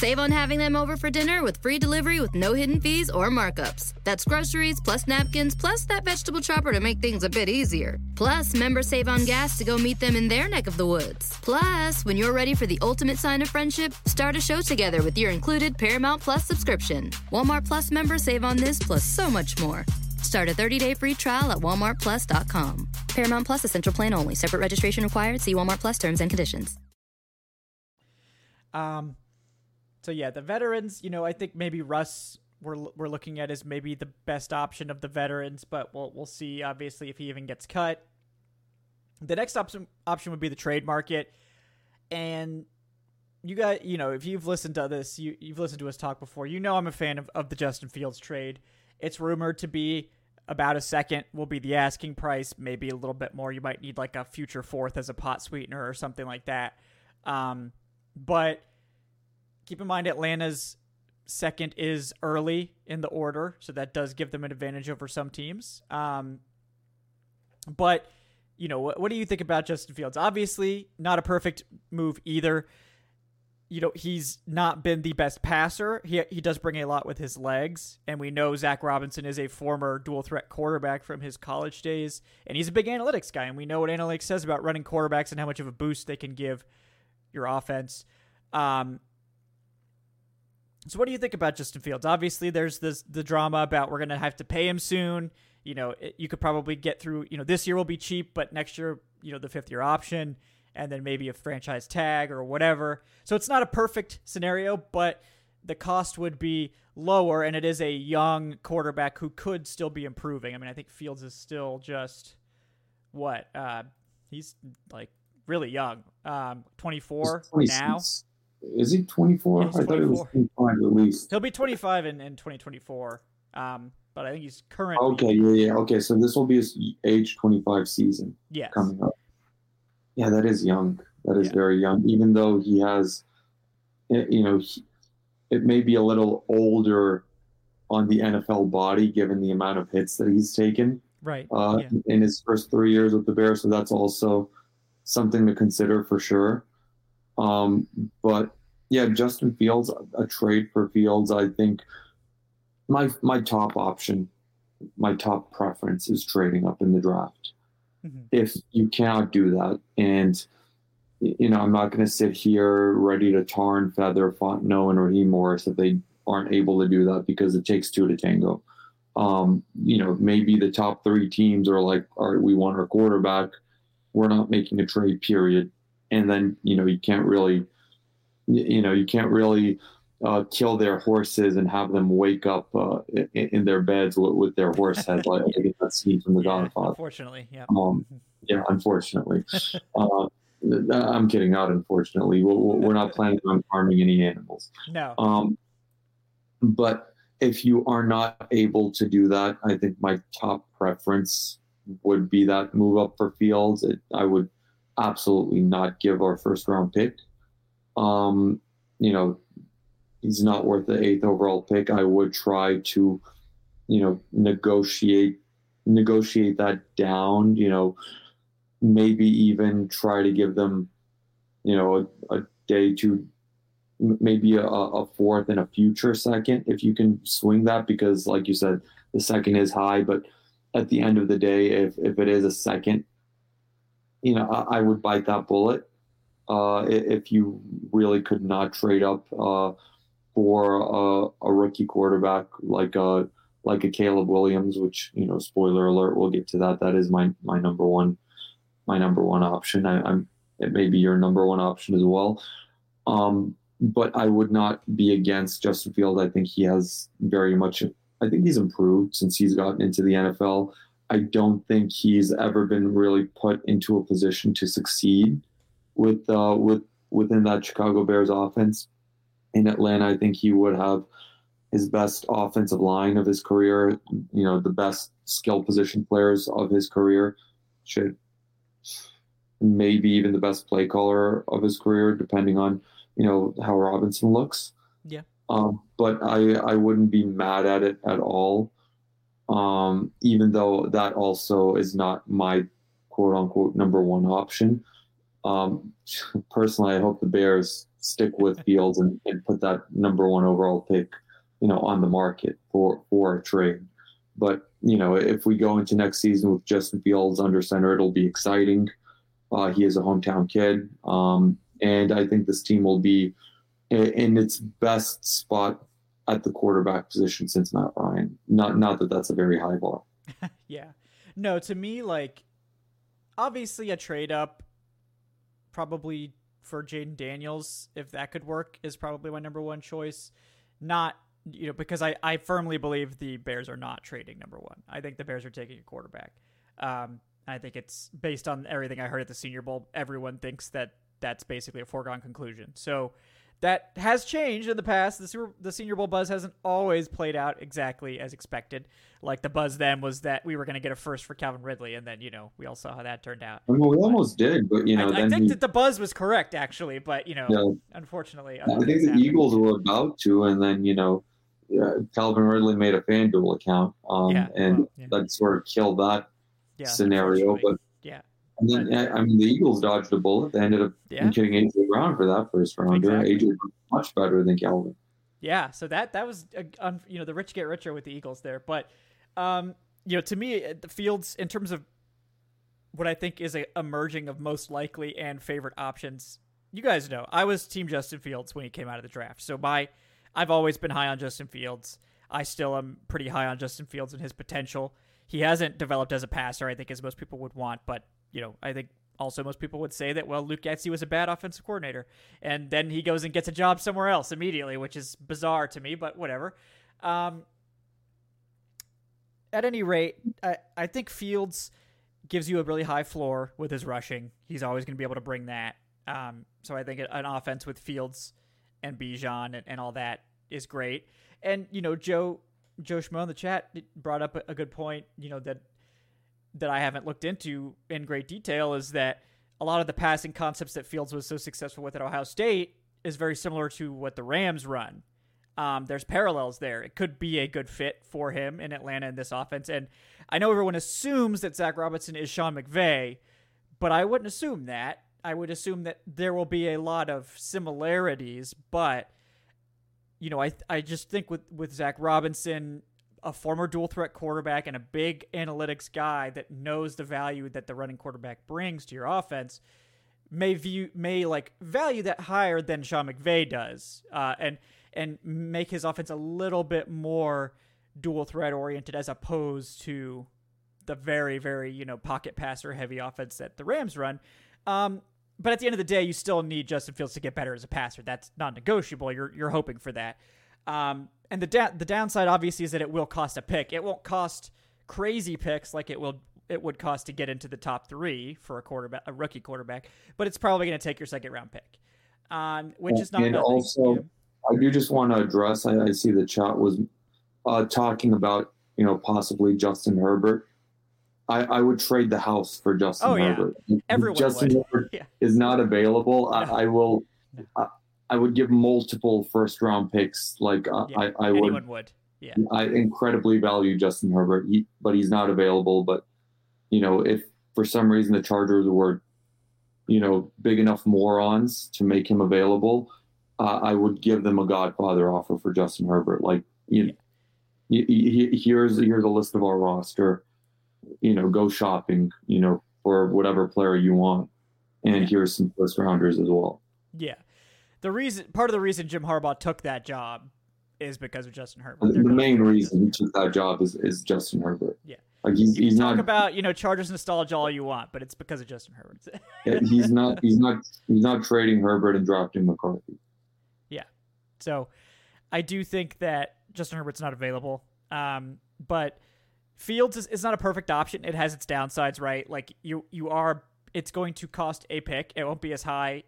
Save on having them over for dinner with free delivery with no hidden fees or markups. That's groceries plus napkins plus that vegetable chopper to make things a bit easier. Plus, members save on gas to go meet them in their neck of the woods. Plus, when you're ready for the ultimate sign of friendship, start a show together with your included Paramount Plus subscription. Walmart Plus members save on this plus so much more. Start a thirty-day free trial at walmart plus dot com. Paramount Plus Essential Plan only. Separate registration required. See Walmart Plus terms and conditions. Um... So yeah, the veterans, you know, I think maybe Russ we're we're looking at as maybe the best option of the veterans, but we'll we'll see obviously if he even gets cut. The next option option would be the trade market. And you got, you know, if you've listened to this, you you've listened to us talk before, you know I'm a fan of, of the Justin Fields trade. It's rumored to be about a second will be the asking price, maybe a little bit more. You might need like a future fourth as a pot sweetener or something like that. Um, but keep in mind, Atlanta's second is early in the order, so that does give them an advantage over some teams. Um, but, you know, what, what do you think about Justin Fields? Obviously, not a perfect move either. You know, he's not been the best passer. He he does bring a lot with his legs, and we know Zach Robinson is a former dual-threat quarterback from his college days, and he's a big analytics guy, and we know what analytics says about running quarterbacks and how much of a boost they can give your offense. Um So what do you think about Justin Fields? Obviously, there's this the drama about we're going to have to pay him soon. You know, it, you could probably get through, you know, this year will be cheap, but next year, you know, the fifth year option, and then maybe a franchise tag or whatever. So it's not a perfect scenario, but the cost would be lower, and it is a young quarterback who could still be improving. I mean, I think Fields is still just, what? Uh, he's, like, really young. Um, twenty-four now. Is he twenty-four? Yeah, I thought it was twenty-five at least. He'll be twenty-five in, in twenty twenty-four. Um, but I think he's currently... Okay, yeah, yeah. Okay, so this will be his age twenty-five season yes. coming up. Yeah, that is young. That is yeah. very young. Even though he has, you know, he, it may be a little older on the N F L body given the amount of hits that he's taken right. uh, yeah. in his first three years with the Bears. So that's also something to consider for sure. Um, but yeah, Justin Fields, a trade for Fields, I think my my top option, my top preference is trading up in the draft. Mm-hmm. If you cannot do that, and you know, I'm not going to sit here ready to tar and feather Fontenot and Raheem Morris if they aren't able to do that, because it takes two to tango. Um, you know, maybe the top three teams are like, all right, we want our quarterback, we're not making a trade, period. And then, you know, you can't really, you know, you can't really uh, kill their horses and have them wake up uh, in, in their beds with, with their horse head, like I get that scene from The yeah, Godfather. Unfortunately, yeah. Um, yeah, unfortunately. uh, I'm kidding, not unfortunately. We're, we're not planning on harming any animals. No. Um, but if you are not able to do that, I think my top preference would be that move up for Fields. It, I would absolutely not give our first round pick. Um, you know, he's not worth the eighth overall pick. I would try to, you know, negotiate, negotiate that down, you know, maybe even try to give them, you know, a, a day to maybe a, a fourth and a future second, if you can swing that, because like you said, the second is high, but at the end of the day, if, if it is a second, you know, I, I would bite that bullet uh, if you really could not trade up uh, for a, a rookie quarterback like a like a Caleb Williams, which, you know, spoiler alert, we'll get to that. That is my my number one my number one option. I, I'm it may be your number one option as well. Um, but I would not be against Justin Fields. I think he has very much. I think he's improved since he's gotten into the N F L. I don't think he's ever been really put into a position to succeed with uh, with within that Chicago Bears offense. In Atlanta, I think he would have his best offensive line of his career. You know, the best skill position players of his career. Should maybe even the best play caller of his career, depending on, you know, how Robinson looks. Yeah. Um, but I I wouldn't be mad at it at all. Um, even though that also is not my quote unquote number one option. Um, personally, I hope the Bears stick with Fields and, and put that number one overall pick, you know, on the market for, for a trade. But, you know, if we go into next season with Justin Fields under center, it'll be exciting. Uh, he is a hometown kid. Um, and I think this team will be in, in its best spot at the quarterback position since Matt Ryan. Not, not that that's a very high bar. Yeah. No, to me, like, obviously a trade up probably for Jaden Daniels, if that could work, is probably my number one choice. Not, you know, because I, I firmly believe the Bears are not trading number one. I think the Bears are taking a quarterback. Um, I think it's based on everything I heard at the Senior Bowl. Everyone thinks that that's basically a foregone conclusion. So that has changed in the past. The, Super, the Senior Bowl buzz hasn't always played out exactly as expected. Like the buzz then was that we were going to get a first for Calvin Ridley, and then, you know, we all saw how that turned out. I mean, we almost did, but, you know, I, then I think he, that the buzz was correct, actually, but, you know, yeah. unfortunately. I think the happened. Eagles were about to, and then, you know, yeah, Calvin Ridley made a FanDuel account, um, yeah, and well, yeah. that sort of killed that yeah, scenario. But yeah. And then, but, I mean, the Eagles dodged a bullet. They ended up yeah. getting A J Brown for that first rounder. Exactly. A J was much better than Calvin. Yeah, so that that was, a, you know, the rich get richer with the Eagles there. But, um, you know, to me, the Fields, in terms of what I think is a, a merging of most likely and favorite options, you guys know, I was Team Justin Fields when he came out of the draft. So my, I've always been high on Justin Fields. I still am pretty high on Justin Fields and his potential. He hasn't developed as a passer, I think, as most people would want. But, you know, I think also most people would say that, well, Luke Getsy was a bad offensive coordinator. And then he goes and gets a job somewhere else immediately, which is bizarre to me, but whatever. Um, At any rate, I, I think Fields gives you a really high floor with his rushing. He's always going to be able to bring that. Um, so I think an offense with Fields and Bijan and, and all that is great. And, you know, Joe Joe Schmo in the chat brought up a, a good point, you know, that that I haven't looked into in great detail, is that a lot of the passing concepts that Fields was so successful with at Ohio State is very similar to what the Rams run. Um, there's parallels there. It could be a good fit for him in Atlanta in this offense. And I know everyone assumes that Zach Robinson is Sean McVay, but I wouldn't assume that. I would assume that there will be a lot of similarities, but, you know, I I just think with, with Zach Robinson, a former dual threat quarterback and a big analytics guy that knows the value that the running quarterback brings to your offense, may view, may like value that higher than Sean McVay does. Uh, and, and make his offense a little bit more dual threat oriented as opposed to the very, very, you know, pocket passer heavy offense that the Rams run. Um, but at the end of the day, you still need Justin Fields to get better as a passer. That's not negotiable. You're, you're hoping for that. Um, and the da- the downside obviously is that it will cost a pick. It won't cost crazy picks like it will, it would cost to get into the top three for a quarterback, a rookie quarterback, but it's probably going to take your second round pick. Um, which is not, and nothing. also, I do just want to address, I, I see the chat was uh, talking about, you know, possibly Justin Herbert. I, I would trade the house for Justin oh, yeah. Herbert. Everyone Justin would. Herbert yeah. is not available. No. I, I will no. I, I would give multiple first round picks. Like uh, yeah. I, I Anyone would. would. Yeah. I incredibly value Justin Herbert, he, but he's not available. But, you know, if for some reason the Chargers were, you know, big enough morons to make him available, Uh, I would give them a Godfather offer for Justin Herbert. Like, you, you, you, here's here's a list of our roster. You know, go shopping. You know, for whatever player you want, and yeah. here's some first rounders as well. Yeah, the reason, part of the reason Jim Harbaugh took that job is because of Justin Herbert. The, the main reason he took that job is, is Justin Herbert. Yeah, like he's you he's talk not about, you know, Chargers nostalgia all you want, but it's because of Justin Herbert. yeah, he's not he's not he's not trading Herbert and drafting McCarthy. Yeah, so I do think that Justin Herbert's not available, um, but Fields is, is not a perfect option. It has its downsides, right? Like you you are, it's going to cost a pick. It won't be as high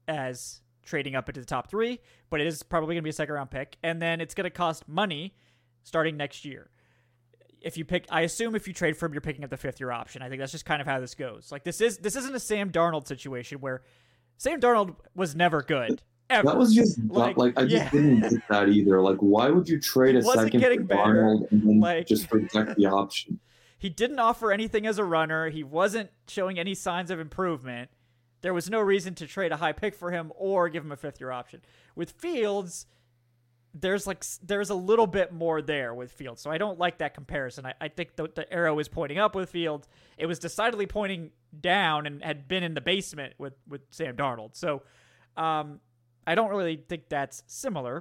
as trading up into the top three, but it is probably going to be a second round pick. And then it's going to cost money starting next year. If you pick, I assume if you trade for him, you're picking up the fifth year option. I think that's just kind of how this goes. Like this is, this isn't a Sam Darnold situation where Sam Darnold was never good. Ever. That was just like, like I just yeah. didn't get that either. Like, why would you trade a second for Darnold and then like, just protect the option? He didn't offer anything as a runner. He wasn't showing any signs of improvement. there was no reason to trade a high pick for him or give him a fifth year option. With Fields, there's like there's a little bit more there with Fields, so I don't like that comparison. I, I think the, the arrow is pointing up with Fields. It was decidedly pointing down and had been in the basement with, with Sam Darnold. So um, I don't really think that's similar.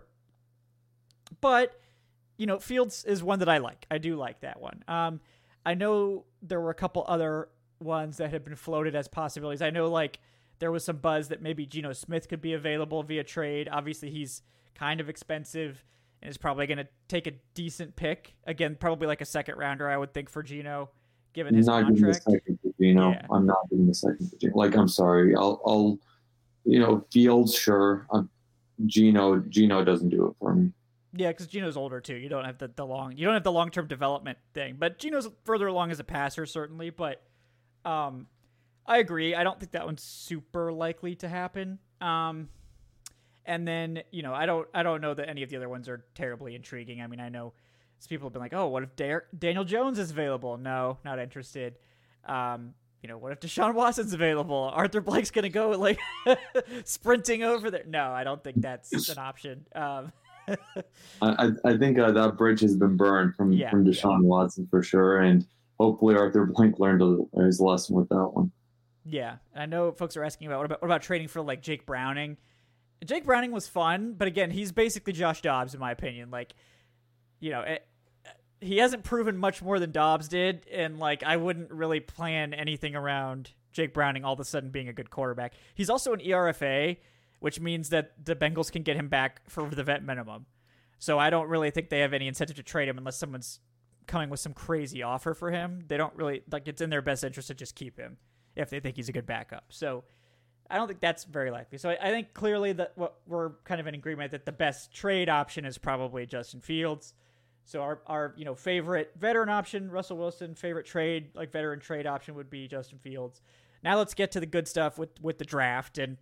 But, you know, Fields is one that I like. I do like that one. Um, I know there were a couple other ones that had been floated as possibilities. I know, like, there was some buzz that maybe Geno Smith could be available via trade. Obviously, he's kind of expensive and is probably going to take a decent pick. Again, probably like a second rounder, I would think, for Geno, given his not contract. Giving the second for Geno. Yeah. I'm not giving the second for Geno. Like, I'm sorry. I'll, I'll you know, Fields, sure. Um, Geno, Geno doesn't do it for me. Yeah, because Geno's older too. You don't have the, the long, you don't have the long term development thing. But Geno's further along as a passer, certainly. But um, I agree. I don't think that one's super likely to happen. Um, and then you know, I don't, I don't know that any of the other ones are terribly intriguing. I mean, I know some people have been like, oh, what if Dar- Daniel Jones is available? No, not interested. Um, you know, what if Deshaun Watson's available? Arthur Blake's gonna go like sprinting over there. No, I don't think that's an option. Um, I, I think uh, that bridge has been burned from, Yeah, from Deshaun yeah. Watson for sure, and hopefully Arthur Blank learned a, his lesson with that one. Yeah, I know folks are asking about what about what about trading for like Jake Browning. Jake Browning was fun, but again, he's basically Josh Dobbs in my opinion. Like, you know, it, he hasn't proven much more than Dobbs did, and like I wouldn't really plan anything around Jake Browning all of a sudden being a good quarterback. He's also an E R F A, which means that the Bengals can get him back for the vet minimum. So I don't really think they have any incentive to trade him unless someone's coming with some crazy offer for him. They don't really, like, it's in their best interest to just keep him if they think he's a good backup. So I don't think that's very likely. So I, I think clearly that what we're kind of in agreement that the best trade option is probably Justin Fields. So our, our you know, favorite veteran option, Russell Wilson, favorite trade, like veteran trade option would be Justin Fields. Now let's get to the good stuff with, with the draft. And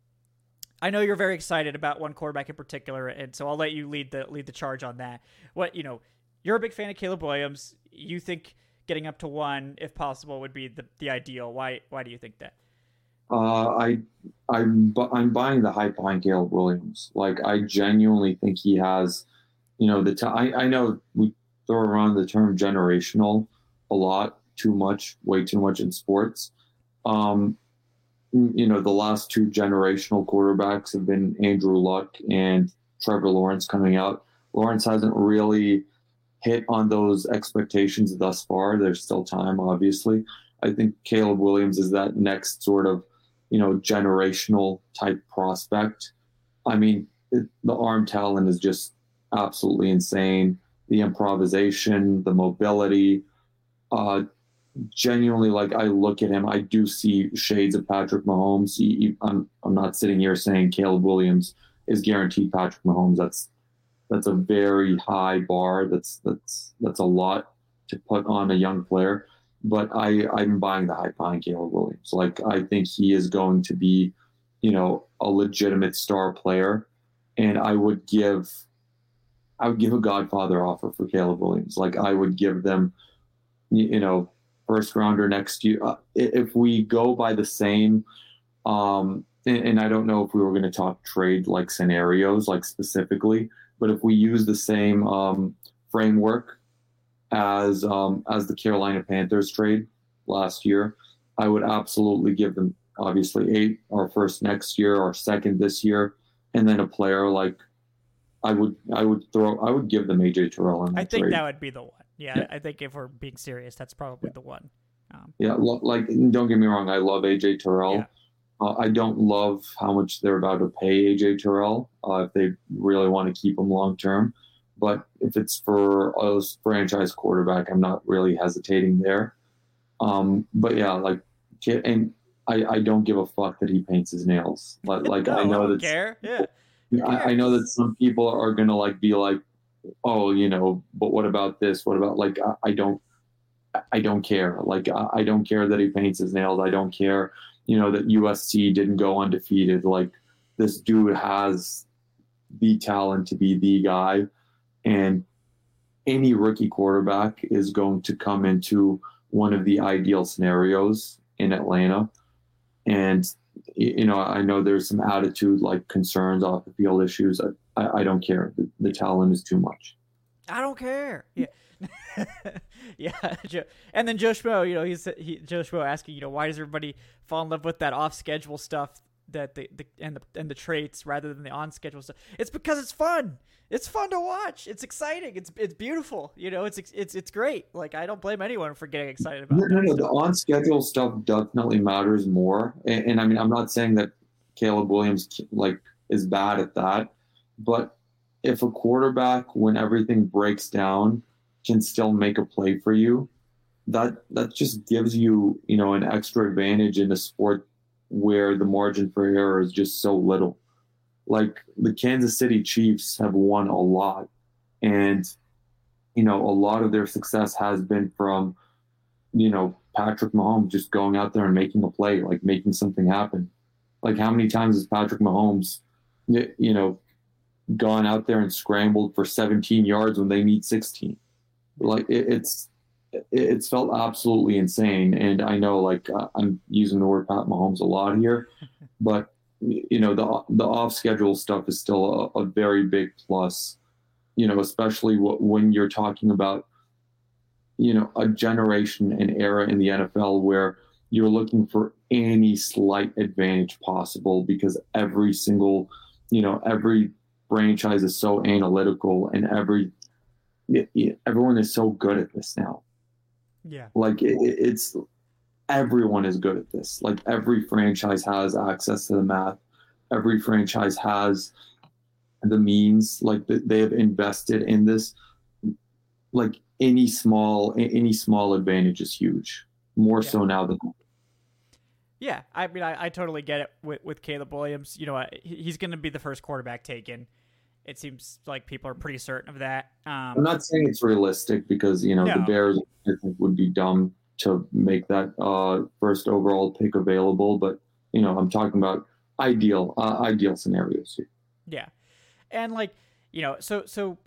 I know you're very excited about one quarterback in particular, and so I'll let you lead the lead the charge on that. What you know, you're a big fan of Caleb Williams. You think getting up to one, if possible, would be the, the ideal. Why why do you think that? Uh, I I'm I'm buying the hype behind Caleb Williams. Like, I genuinely think he has, you know, the t- I I know we throw around the term generational a lot, too much, way too much in sports. Um, you know, the last two generational quarterbacks have been Andrew Luck and Trevor Lawrence coming out. Lawrence hasn't really hit on those expectations thus far. There's still time, obviously. I think Caleb Williams is that next sort of, you know, generational type prospect. I mean, it, the arm talent is just absolutely insane. The improvisation, the mobility, uh, genuinely, like, I look at him, I do see shades of Patrick Mahomes. He, he, I'm I'm not sitting here saying Caleb Williams is guaranteed Patrick Mahomes. That's that's a very high bar. That's that's that's a lot to put on a young player. But I I'm buying the hype behind Caleb Williams. Like, I think he is going to be, you know, a legitimate star player, and I would give I would give a Godfather offer for Caleb Williams. Like, I would give them, you know, first rounder next year. Uh, if we go by the same, um, and, and I don't know if we were going to talk trade like scenarios, like specifically, but if we use the same um, framework as um, as the Carolina Panthers trade last year, I would absolutely give them obviously eight, our first next year, our second this year, and then a player like I would I would throw I would give them A J Terrell in that I think trade. that would be the one. Yeah, Yeah. I think if we're being serious, that's probably the one. Um, Yeah, lo- like, don't get me wrong, I love A J Terrell. Yeah. Uh, I don't love how much they're about to pay A J Terrell uh, if they really want to keep him long term. But if it's for a franchise quarterback, I'm not really hesitating there. Um, but yeah, like, and I, I don't give a fuck that he paints his nails. Like, like no, I know I don't that care. Yeah. I, I know that some people are gonna like be like, oh, you know, but what about this? What about, like, I, I don't, I don't care. Like, I, I don't care that he paints his nails. I don't care, you know, that U S C didn't go undefeated. Like, this dude has the talent to be the guy, and any rookie quarterback is going to come into one of the ideal scenarios in Atlanta. And you know, I know there's some attitude, like concerns off the field issues. I, I, I don't care. The, the talent is too much. I don't care. Yeah. yeah. And then Joe Schmo, you know, he's he, Joe Schmo asking, you know, why does everybody fall in love with that off schedule stuff that the, the and the and the traits rather than the on schedule stuff? It's because it's fun. It's fun to watch. It's exciting. It's it's beautiful. You know, it's it's it's great. Like, I don't blame anyone for getting excited about no, that. No, no, stuff. The on schedule stuff definitely matters more. And, and I mean, I'm not saying that Caleb Williams like is bad at that, but if a quarterback, when everything breaks down, can still make a play for you, that that just gives you, you know, an extra advantage in a sport where the margin for error is just so little. Like, the Kansas City Chiefs have won a lot, and, you know, a lot of their success has been from, you know, Patrick Mahomes just going out there and making a play, like making something happen. Like, how many times has Patrick Mahomes, you know, gone out there and scrambled for seventeen yards when they need sixteen? Like, it, it's it's felt absolutely insane. And I know, like, uh, I'm using the word Pat Mahomes a lot here, but you know, the the off schedule stuff is still a, a very big plus. You know, especially w- when you're talking about, you know, a generation and era in the N F L where you're looking for any slight advantage possible, because every single, you know, every franchise is so analytical, and every it, it, everyone is so good at this now. Yeah. Like, it, it's everyone is good at this. Like, every franchise has access to the math. Every franchise has the means. Like, they have invested in this. Like, any small any small advantage is huge. More yeah. so now than. Yeah, I mean, I, I totally get it with, with Caleb Williams. You know, he's going to be the first quarterback taken. It seems like people are pretty certain of that. Um, I'm not saying it's realistic, because, you know, no. the Bears, I think, would be dumb to make that uh, first overall pick available. But, you know, I'm talking about ideal uh, ideal scenarios here. Yeah. And, like, you know, so so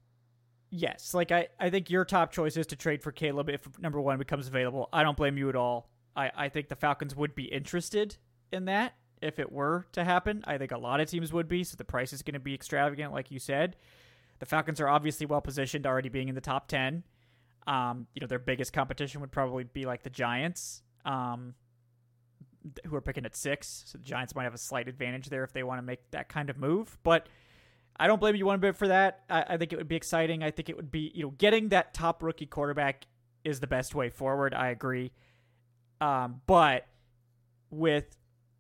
yes, like, I, I think your top choice is to trade for Caleb if number one becomes available. I don't blame you at all. I, I think the Falcons would be interested in that if it were to happen. I think a lot of teams would be, so the price is going to be extravagant, like you said. The Falcons are obviously well positioned, already being in the top ten. Um, you know, their biggest competition would probably be like the Giants, um, who are picking at six. So the Giants might have a slight advantage there if they want to make that kind of move. But I don't blame you one bit for that. I, I think it would be exciting. I think it would be, you know, getting that top rookie quarterback is the best way forward. I agree. Um, but with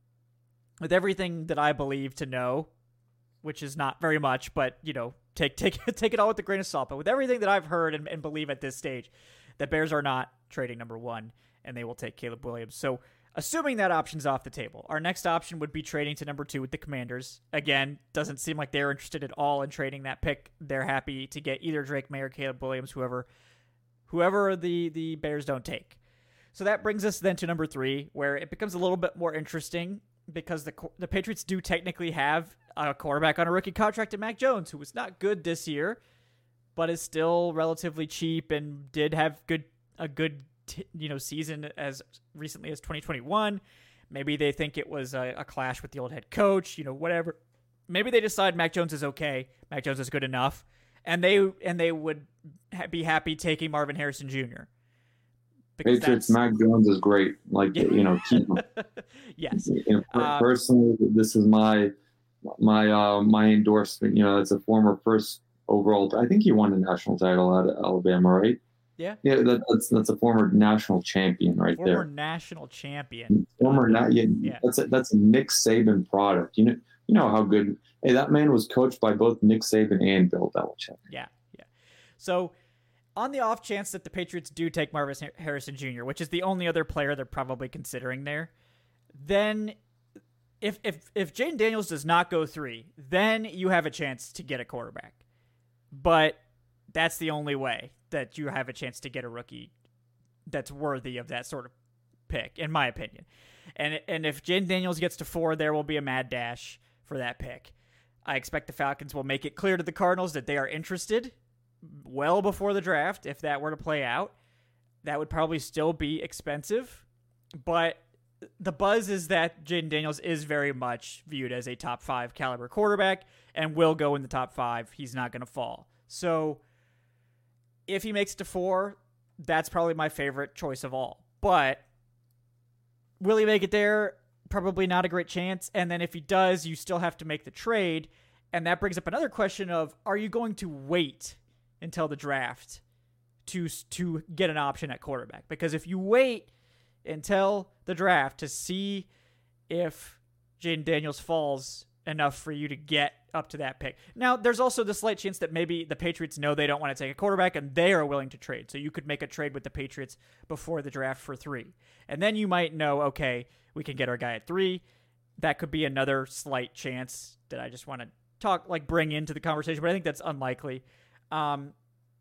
with everything that I believe to know, which is not very much, but, you know, take take take it all with a grain of salt. But with everything that I've heard and, and believe at this stage, the Bears are not trading number one, and they will take Caleb Williams. So assuming that option's off the table, our next option would be trading to number two with the Commanders. Again, doesn't seem like they're interested at all in trading that pick. They're happy to get either Drake May or Caleb Williams, whoever whoever the, the Bears don't take. So that brings us then to number three, where it becomes a little bit more interesting, because the the Patriots do technically have a quarterback on a rookie contract in Mac Jones, who was not good this year, but is still relatively cheap and did have good a good t- you know season as recently as twenty twenty-one. Maybe they think it was a, a clash with the old head coach, you know, whatever. Maybe they decide Mac Jones is okay, Mac Jones is good enough, and they and they would ha- be happy taking Marvin Harrison Junior Patriots, Mac Jones is great. Like, you know, keep him. Yes. You know, uh, personally, this is my my uh, my endorsement. You know, as a former first overall, I think he won the national title out of Alabama, right? Yeah. Yeah, that, that's that's a former national champion right former there. Former national champion. Former, uh, not yet. Yeah. That's a, that's a Nick Saban product. You know, you know how good. Hey, that man was coached by both Nick Saban and Bill Belichick. Yeah, yeah. So, on the off chance that the Patriots do take Marvin Harrison Junior, which is the only other player they're probably considering there, then if if if Jaden Daniels does not go three, then you have a chance to get a quarterback. But that's the only way that you have a chance to get a rookie that's worthy of that sort of pick, in my opinion. And and if Jaden Daniels gets to four, there will be a mad dash for that pick. I expect the Falcons will make it clear to the Cardinals that they are interested well before the draft. If that were to play out, that would probably still be expensive, but the buzz is that Jayden Daniels is very much viewed as a top five caliber quarterback and will go in the top five. He's not going to fall. So if he makes it to four, that's probably my favorite choice of all. But will he make it there? Probably not a great chance. And then if he does, you still have to make the trade. And that brings up another question of, are you going to wait until the draft to to get an option at quarterback? Because if you wait until the draft to see if Jayden Daniels falls enough for you to get up to that pick. Now, there's also the slight chance that maybe the Patriots know they don't want to take a quarterback and they are willing to trade. So you could make a trade with the Patriots before the draft for three. And then you might know, okay, we can get our guy at three. That could be another slight chance that I just want to talk, like bring into the conversation, but I think that's unlikely. Um,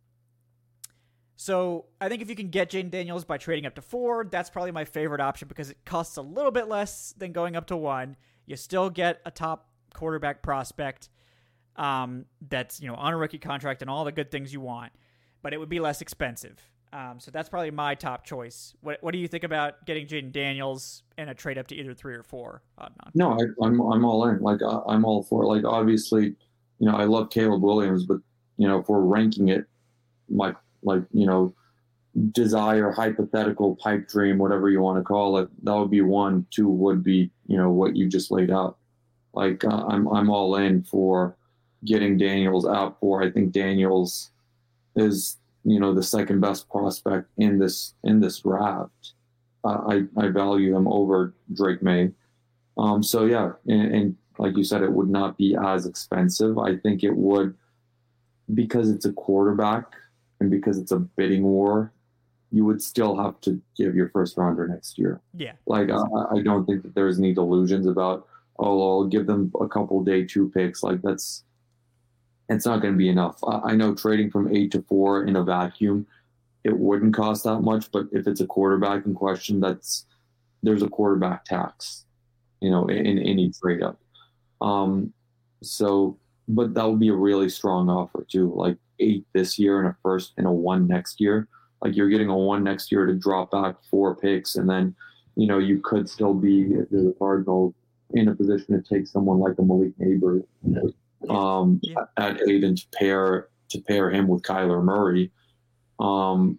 so I think if you can get Jayden Daniels by trading up to four, that's probably my favorite option because it costs a little bit less than going up to one. You still get a top quarterback prospect um, that's, you know, on a rookie contract and all the good things you want, but it would be less expensive. Um, so that's probably my top choice. What What do you think about getting Jayden Daniels and a trade up to either three or four? Adnan? No, I, I'm I'm all in. Like I, I'm all for it. Like obviously, you know, I love Caleb Williams, but you know, if we're ranking it, like like you know, desire, hypothetical, pipe dream, whatever you want to call it, that would be one. Two would be, you know, what you just laid out. Like uh, I'm I'm all in for getting Daniels out for. I think Daniels is, you know, the second best prospect in this in this draft. Uh, I I value him over Drake May. Um, so yeah, and, and like you said, it would not be as expensive. I think it would, because it's a quarterback and because it's a bidding war. You would still have to give your first rounder next year. Yeah. Like I, I don't think that there's any delusions about, oh, I'll give them a couple day two picks. Like that's. It's not going to be enough. I know trading from eight to four in a vacuum, it wouldn't cost that much. But if it's a quarterback in question, that's there's a quarterback tax, you know, in, in any trade up. Um, so, but that would be a really strong offer too. Like eight this year and a first and a one next year. Like you're getting a one next year to drop back four picks, and then, you know, you could still be, if you're the Cardinals, in a position to take someone like a Malik Neighbors, you know, um, yeah. at eight and to pair to pair him with Kyler Murray. Um,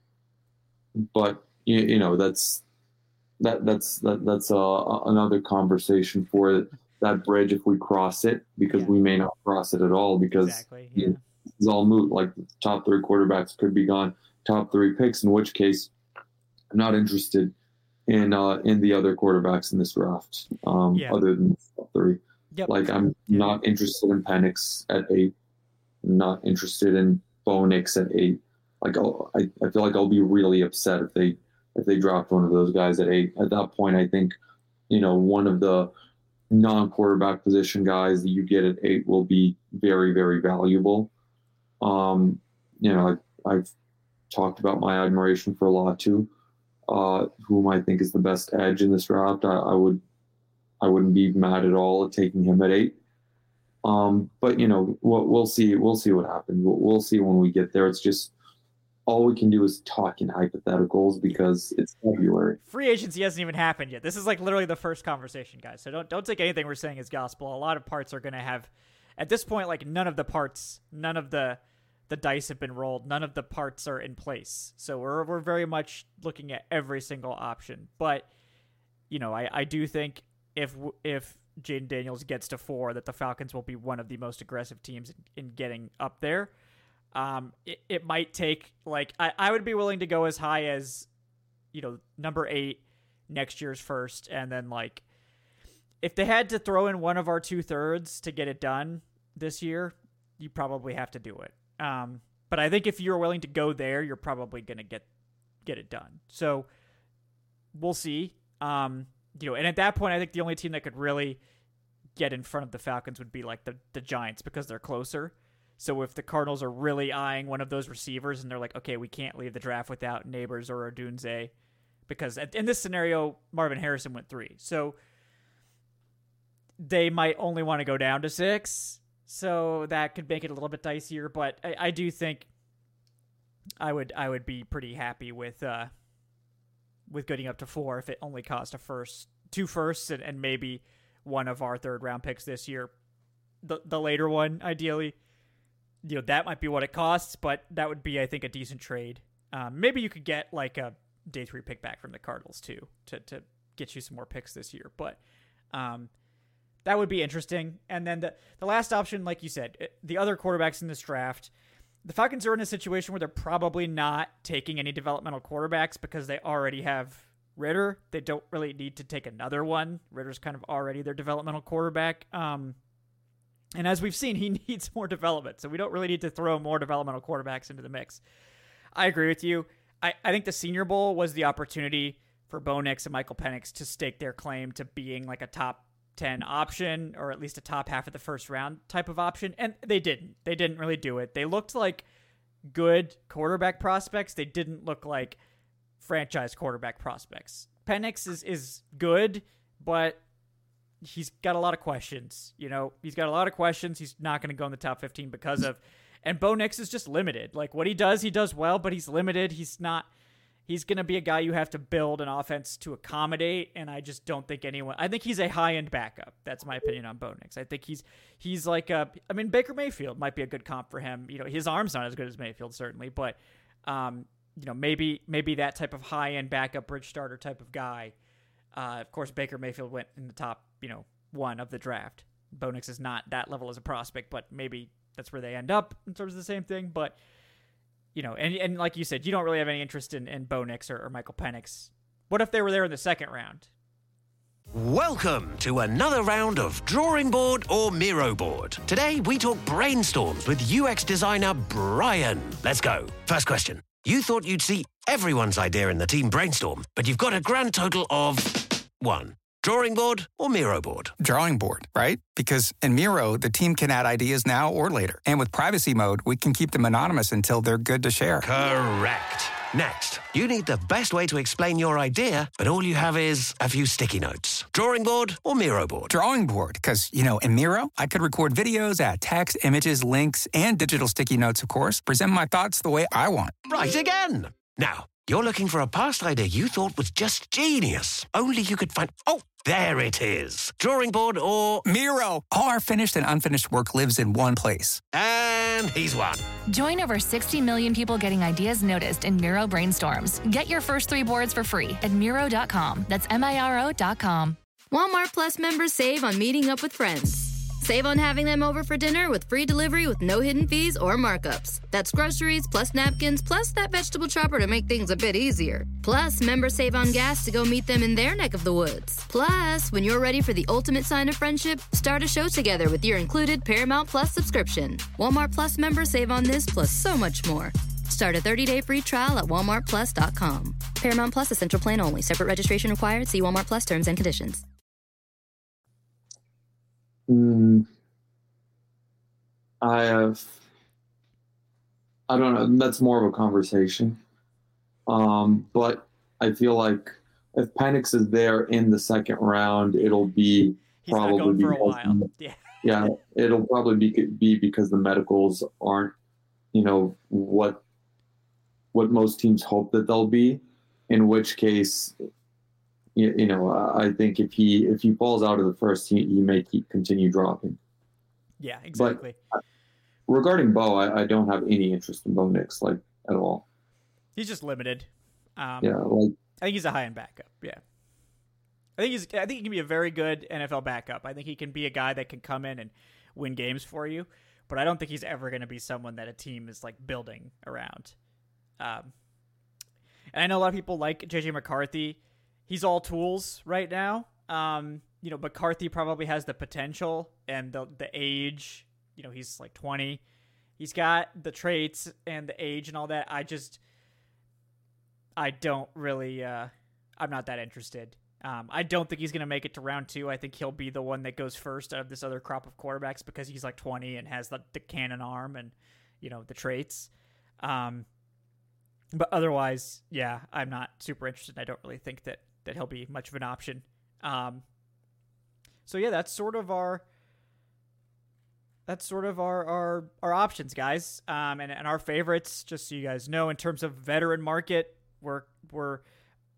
but you, you know, that's that that's that that's uh, another conversation for that bridge if we cross it, because yeah. we may not cross it at all because exactly. yeah. you know, it's all moot. Like the top three quarterbacks could be gone, top three picks, in which case I'm not interested in uh, in the other quarterbacks in this draft, um, yeah. other than the top three. Yep. Like I'm yeah. not interested in Penix at eight. I'm not interested in Bo Nix at eight. Like I'll, I, I feel like I'll be really upset if they if they dropped one of those guys at eight. At that point, I think, you know, one of the non-quarterback position guys that you get at eight will be very, very valuable. Um, you know, I, I've talked about my admiration for Latu, uh, whom I think is the best edge in this draft. I, I would. I wouldn't be mad at all at taking him at eight. Um, but you know, we'll, we'll see. We'll see what happens. We'll, we'll see when we get there. It's just all we can do is talk in hypotheticals because it's February. Free agency hasn't even happened yet. This is like literally the first conversation, guys. So don't don't take anything we're saying as gospel. A lot of parts are going to have, at this point, like none of the parts, none of the the dice have been rolled. None of the parts are in place. So we're we're very much looking at every single option. But you know, I I do think. If if Jayden Daniels gets to four, that the Falcons will be one of the most aggressive teams in, in getting up there. Um, it, it might take, like, I, I would be willing to go as high as, you know, number eight, next year's first, and then, like, if they had to throw in one of our two-thirds to get it done this year, you probably have to do it. Um, but I think if you're willing to go there, you're probably going to get get it done. So, we'll see. Um You know, and at that point, I think the only team that could really get in front of the Falcons would be like the, the Giants because they're closer. So if the Cardinals are really eyeing one of those receivers and they're like, okay, we can't leave the draft without Neighbors or Odunze, because in this scenario, Marvin Harrison went three. So they might only want to go down to six. So that could make it a little bit dicier. But I, I do think I would I would be pretty happy with uh, with getting up to four if it only cost a first two firsts and, and maybe one of our third round picks this year. The the later one, ideally, you know, that might be what it costs, but that would be, I think, a decent trade. Um, maybe you could get like a day three pick back from the Cardinals too to to get you some more picks this year. But um, that would be interesting. And then the the last option, like you said, it, the other quarterbacks in this draft, the Falcons are in a situation where they're probably not taking any developmental quarterbacks because they already have Ridder. They don't really need to take another one. Ridder's kind of already their developmental quarterback. Um, and as we've seen, he needs more development. So we don't really need to throw more developmental quarterbacks into the mix. I agree with you. I, I think the Senior Bowl was the opportunity for Bo Nix and Michael Penix to stake their claim to being like a top ten option, or at least a top half of the first round type of option. And they didn't. They didn't really do it. They looked like good quarterback prospects. They didn't look like franchise quarterback prospects. Penix is, is good, but he's got a lot of questions. You know, he's got a lot of questions. He's not going to go in the top fifteen because of, and Bo Nix is just limited. Like what he does, he does well, but he's limited. He's not, he's going to be a guy you have to build an offense to accommodate. And I just don't think anyone, I think he's a high end backup. That's my opinion on Bo Nix. I think he's, he's like a, I mean, Baker Mayfield might be a good comp for him. You know, his arm's not as good as Mayfield, certainly, but, um, you know, maybe maybe that type of high-end backup bridge starter type of guy. Uh, of course, Baker Mayfield went in the top, you know, one of the draft. Bo Nix is not that level as a prospect, but maybe that's where they end up in terms of the same thing. But, you know, and and like you said, you don't really have any interest in, in Bo Nix or, or Michael Penix. What if they were there in the second round? Welcome to another round of Drawing Board or Miro Board. Today, we talk brainstorms with U X designer Brian. Let's go. First question. You thought you'd see everyone's idea in the team brainstorm, but you've got a grand total of one. Drawing board or Miro board? Drawing board, right? Because in Miro, the team can add ideas now or later. And with privacy mode, we can keep them anonymous until they're good to share. Correct. Next, you need the best way to explain your idea, but all you have is a few sticky notes. Drawing board or Miro board? Drawing board, because, you know, in Miro, I could record videos, add text, images, links, and digital sticky notes, of course, present my thoughts the way I want. Right again. Now, you're looking for a past idea you thought was just genius. Only you could find... Oh, there it is. Drawing board or... Miro. All our finished and unfinished work lives in one place. And he's won. Join over sixty million people getting ideas noticed in Miro brainstorms. Get your first three boards for free at Miro dot com. That's M I R O dot com. Walmart Plus members save on meeting up with friends. Save on having them over for dinner with free delivery with no hidden fees or markups. That's groceries plus napkins plus that vegetable chopper to make things a bit easier. Plus, members save on gas to go meet them in their neck of the woods. Plus, when you're ready for the ultimate sign of friendship, start a show together with your included Paramount Plus subscription. Walmart Plus members save on this plus so much more. Start a thirty-day free trial at walmart plus dot com. Paramount Plus Essential Plan only. Separate registration required. See Walmart Plus terms and conditions. Mm, I have, I don't know, that's more of a conversation. Um, but I feel like if Penix is there in the second round, it'll be He's probably not going for a because, while. Yeah. yeah, it'll probably be, be because the medicals aren't, you know, what what most teams hope that they'll be, in which case... You, you know, I think if he if he falls out of the first, he, he may keep continue dropping. Yeah, exactly. But regarding Bo, I, I don't have any interest in Bo Nix, like, at all. He's just limited. Um, yeah, like I think he's a high-end backup. Yeah, I think he's. I think he can be a very good N F L backup. I think he can be a guy that can come in and win games for you. But I don't think he's ever going to be someone that a team is like building around. Um, and I know a lot of people like J J McCarthy. He's all tools right now. Um, you know, McCarthy probably has the potential and the the age. You know, he's like twenty. He's got the traits and the age and all that. I just, I don't really, uh, I'm not that interested. Um, I don't think he's going to make it to round two. I think he'll be the one that goes first out of this other crop of quarterbacks because he's like twenty and has the, the cannon arm and, you know, the traits. Um, but otherwise, yeah, I'm not super interested. I don't really think that that he'll be much of an option. Um, so yeah, that's sort of our, that's sort of our, our, our options, guys. Um, and, and our favorites, just so you guys know, in terms of veteran market, we're, we're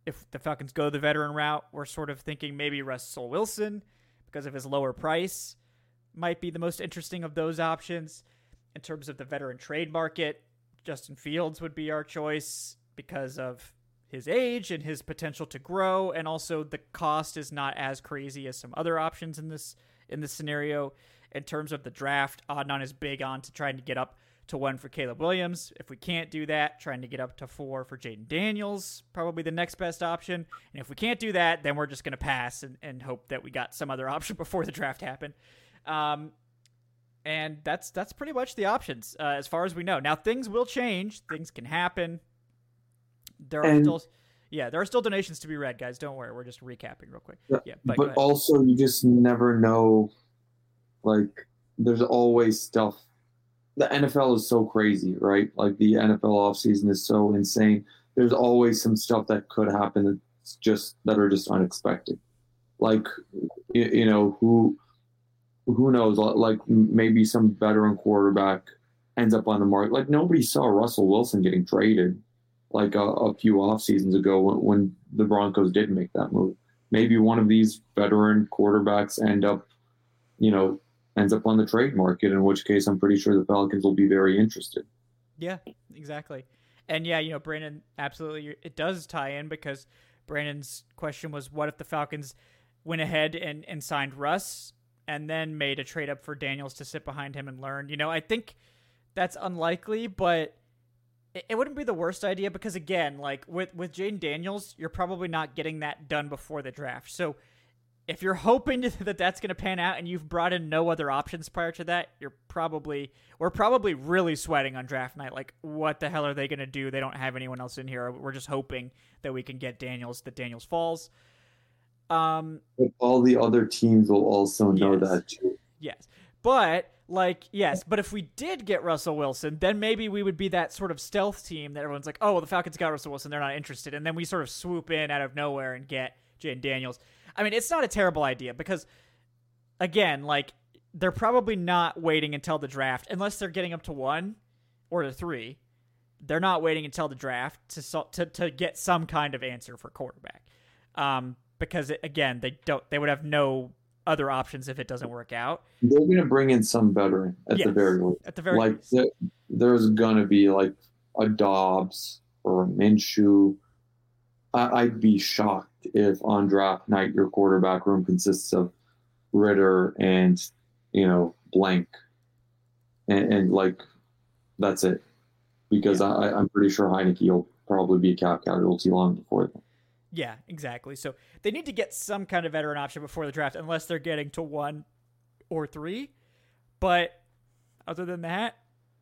if the Falcons go the veteran route, we're sort of thinking maybe Russell Wilson, because of his lower price, might be the most interesting of those options. In terms of the veteran trade market, Justin Fields would be our choice because of his age and his potential to grow, and also the cost is not as crazy as some other options in this in this scenario. In terms of the draft, Adnan is big on to trying to get up to one for Caleb Williams. If we can't do that, trying to get up to four for Jaden Daniels, probably the next best option. And if we can't do that, then we're just going to pass and, and hope that we got some other option before the draft happened. Um, and that's that's pretty much the options uh, as far as we know. Now, things will change. Things can happen. There are and, still, yeah, there are still donations to be read, guys. Don't worry. We're just recapping real quick. Yeah, but, but also you just never know. Like, there's always stuff. The N F L is so crazy, right? Like, the N F L offseason is so insane. There's always some stuff that could happen that's just that are just unexpected. Like, you, you know, who who knows? Like, maybe some veteran quarterback ends up on the market. Like, nobody saw Russell Wilson getting traded like a, a few off seasons ago when, when the Broncos didn't make that move. Maybe one of these veteran quarterbacks end up, you know, ends up on the trade market, in which case I'm pretty sure the Falcons will be very interested. Yeah, exactly. And yeah, you know, Brandon, absolutely, it does tie in, because Brandon's question was, what if the Falcons went ahead and, and signed Russ and then made a trade up for Daniels to sit behind him and learn? You know, I think that's unlikely, but it, it wouldn't be the worst idea, because again, like with, with Jaden Daniels, you're probably not getting that done before the draft. So if you're hoping that that's going to pan out and you've brought in no other options prior to that, you're probably, we're probably really sweating on draft night. Like, what the hell are they going to do? They don't have anyone else in here. We're just hoping that we can get Daniels, that Daniels falls. Um, but all the other teams will also know yes, that too. Yes. But like, yes, but if we did get Russell Wilson, then maybe we would be that sort of stealth team that everyone's like, oh, well, the Falcons got Russell Wilson, they're not interested. And then we sort of swoop in out of nowhere and get Jaden Daniels. I mean, it's not a terrible idea, because, again, like, they're probably not waiting until the draft, unless they're getting up to one or to three. They're not waiting until the draft to to to get some kind of answer for quarterback, um, because it, again, they don't they would have no other options if it doesn't work out. They're going to bring in some veteran at yes, the very least. At the very like least. There, there's going to be like a Dobbs or a Minshew. I, I'd be shocked if on draft night your quarterback room consists of Ritter and, you know, blank, and, and like that's it, because yeah. I, I'm pretty sure Heineke will probably be a cap casualty long before then. Yeah, exactly. So they need to get some kind of veteran option before the draft, unless they're getting to one or three. But other than that,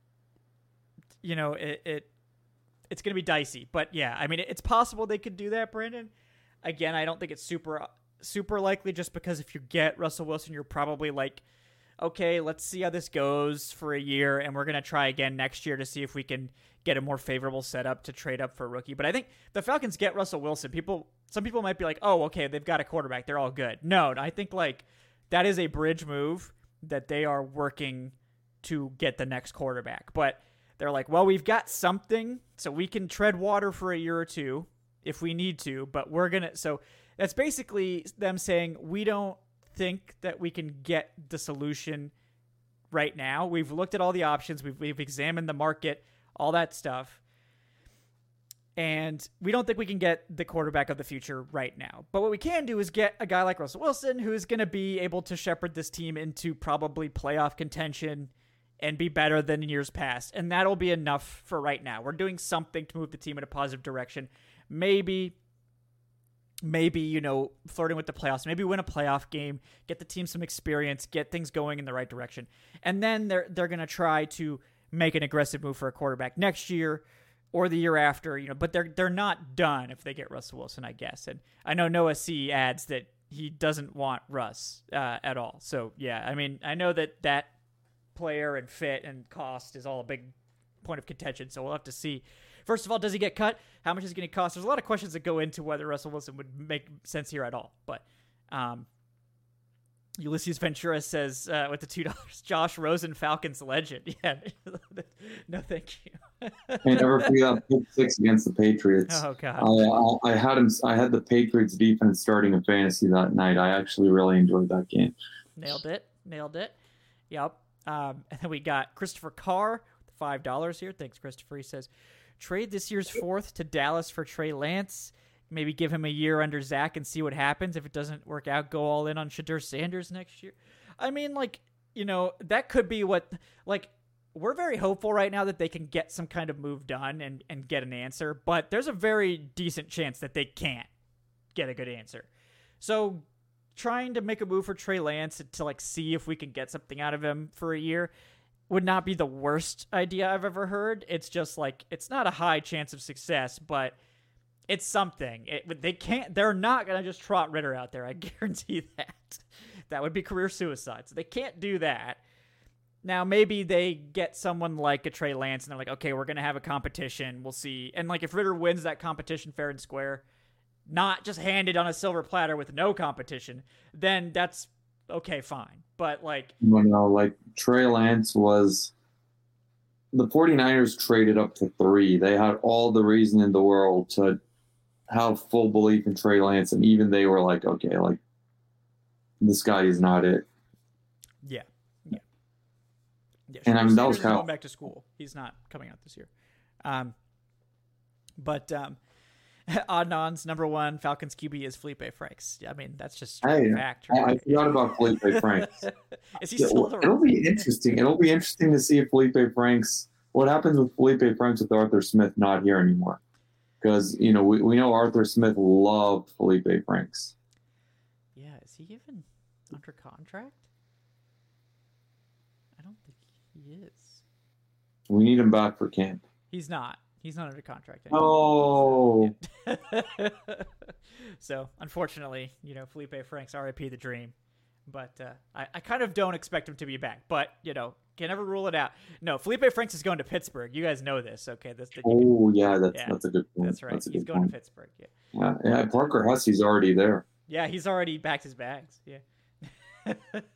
you know, it, it it's going to be dicey. But yeah, I mean, it's possible they could do that, Brandon. Again, I don't think it's super, super likely, just because if you get Russell Wilson, you're probably like, okay, let's see how this goes for a year, and we're going to try again next year to see if we can get a more favorable setup to trade up for a rookie. But I think the Falcons get Russell Wilson. People, some people might be like, oh, okay, they've got a quarterback, they're all good. No, I think like that is a bridge move that they are working to get the next quarterback. But they're like, well, we've got something, so we can tread water for a year or two if we need to, but we're going to, so that's basically them saying, we don't think that we can get the solution right now. We've looked at all the options. We've, we've examined the market, all that stuff. And we don't think we can get the quarterback of the future right now. But what we can do is get a guy like Russell Wilson, who's going to be able to shepherd this team into probably playoff contention and be better than in years past. And that'll be enough for right now. We're doing something to move the team in a positive direction. Maybe, maybe, you know, flirting with the playoffs, maybe win a playoff game, get the team some experience, get things going in the right direction. And then they're, they're going to try to make an aggressive move for a quarterback next year or the year after, you know, but they're, they're not done if they get Russell Wilson, I guess. And I know Noah C adds that he doesn't want Russ uh, at all. So yeah, I mean, I know that that player and fit and cost is all a big point of contention. So we'll have to see. First of all, does he get cut? How much is it going to cost? There's a lot of questions that go into whether Russell Wilson would make sense here at all. But, um, Ulysses Ventura says, uh, with the two dollars, Josh Rosen, Falcons legend. Yeah, no, thank you. I never forgot pick six against the Patriots. Oh God! I, I, I had him. I had the Patriots defense starting in fantasy that night. I actually really enjoyed that game. Nailed it. Nailed it. Yep. Um, and then we got Christopher Carr, with five dollars here. Thanks, Christopher. He says, trade this year's fourth to Dallas for Trey Lance. Maybe give him a year under Zach and see what happens. If it doesn't work out, go all in on Shadur Sanders next year. I mean, like, you know, that could be what, like, we're very hopeful right now that they can get some kind of move done and, and get an answer, but there's a very decent chance that they can't get a good answer. So trying to make a move for Trey Lance to, like, see if we can get something out of him for a year would not be the worst idea I've ever heard. It's just, like, it's not a high chance of success, but it's something. It, they can't. They're not gonna just trot Ritter out there. I guarantee that. That would be career suicide. So they can't do that. Now maybe they get someone like a Trey Lance, and they're like, okay, we're gonna have a competition. We'll see. And like if Ritter wins that competition fair and square, not just handed on a silver platter with no competition, then that's okay, fine. But like, you know, like Trey Lance was. The 49ers traded up to three. They had all the reason in the world to have full belief in Trey Lance, and even they were like, okay, like, this guy is not it. Yeah. Yeah. yeah. And I mean, that was kind of going back to school. He's not coming out this year. Um, but um, Adnan's number one Falcons Q B is Felipe Franks. I mean, that's just hey, fact. Right? I forgot about Felipe Franks. Is he still the It'll be interesting. It'll be interesting to see if Felipe Franks, what happens with Felipe Franks with Arthur Smith not here anymore. Because, you know, we, we know Arthur Smith loved Felipe Franks. Yeah, is he even under contract? I don't think he is. We need him back for camp. He's not. He's not under contract anymore. Oh. So, unfortunately, you know, Felipe Franks, R I P the dream. But uh, I, I kind of don't expect him to be back. But, you know, can never rule it out. No, Felipe Franks is going to Pittsburgh. You guys know this, okay? This, the, oh, yeah, that's yeah, that's a good point. That's right. That's He's going point. to Pittsburgh, yeah. yeah. Yeah, Parker Hussey's already there. Yeah, he's already backed his bags, yeah.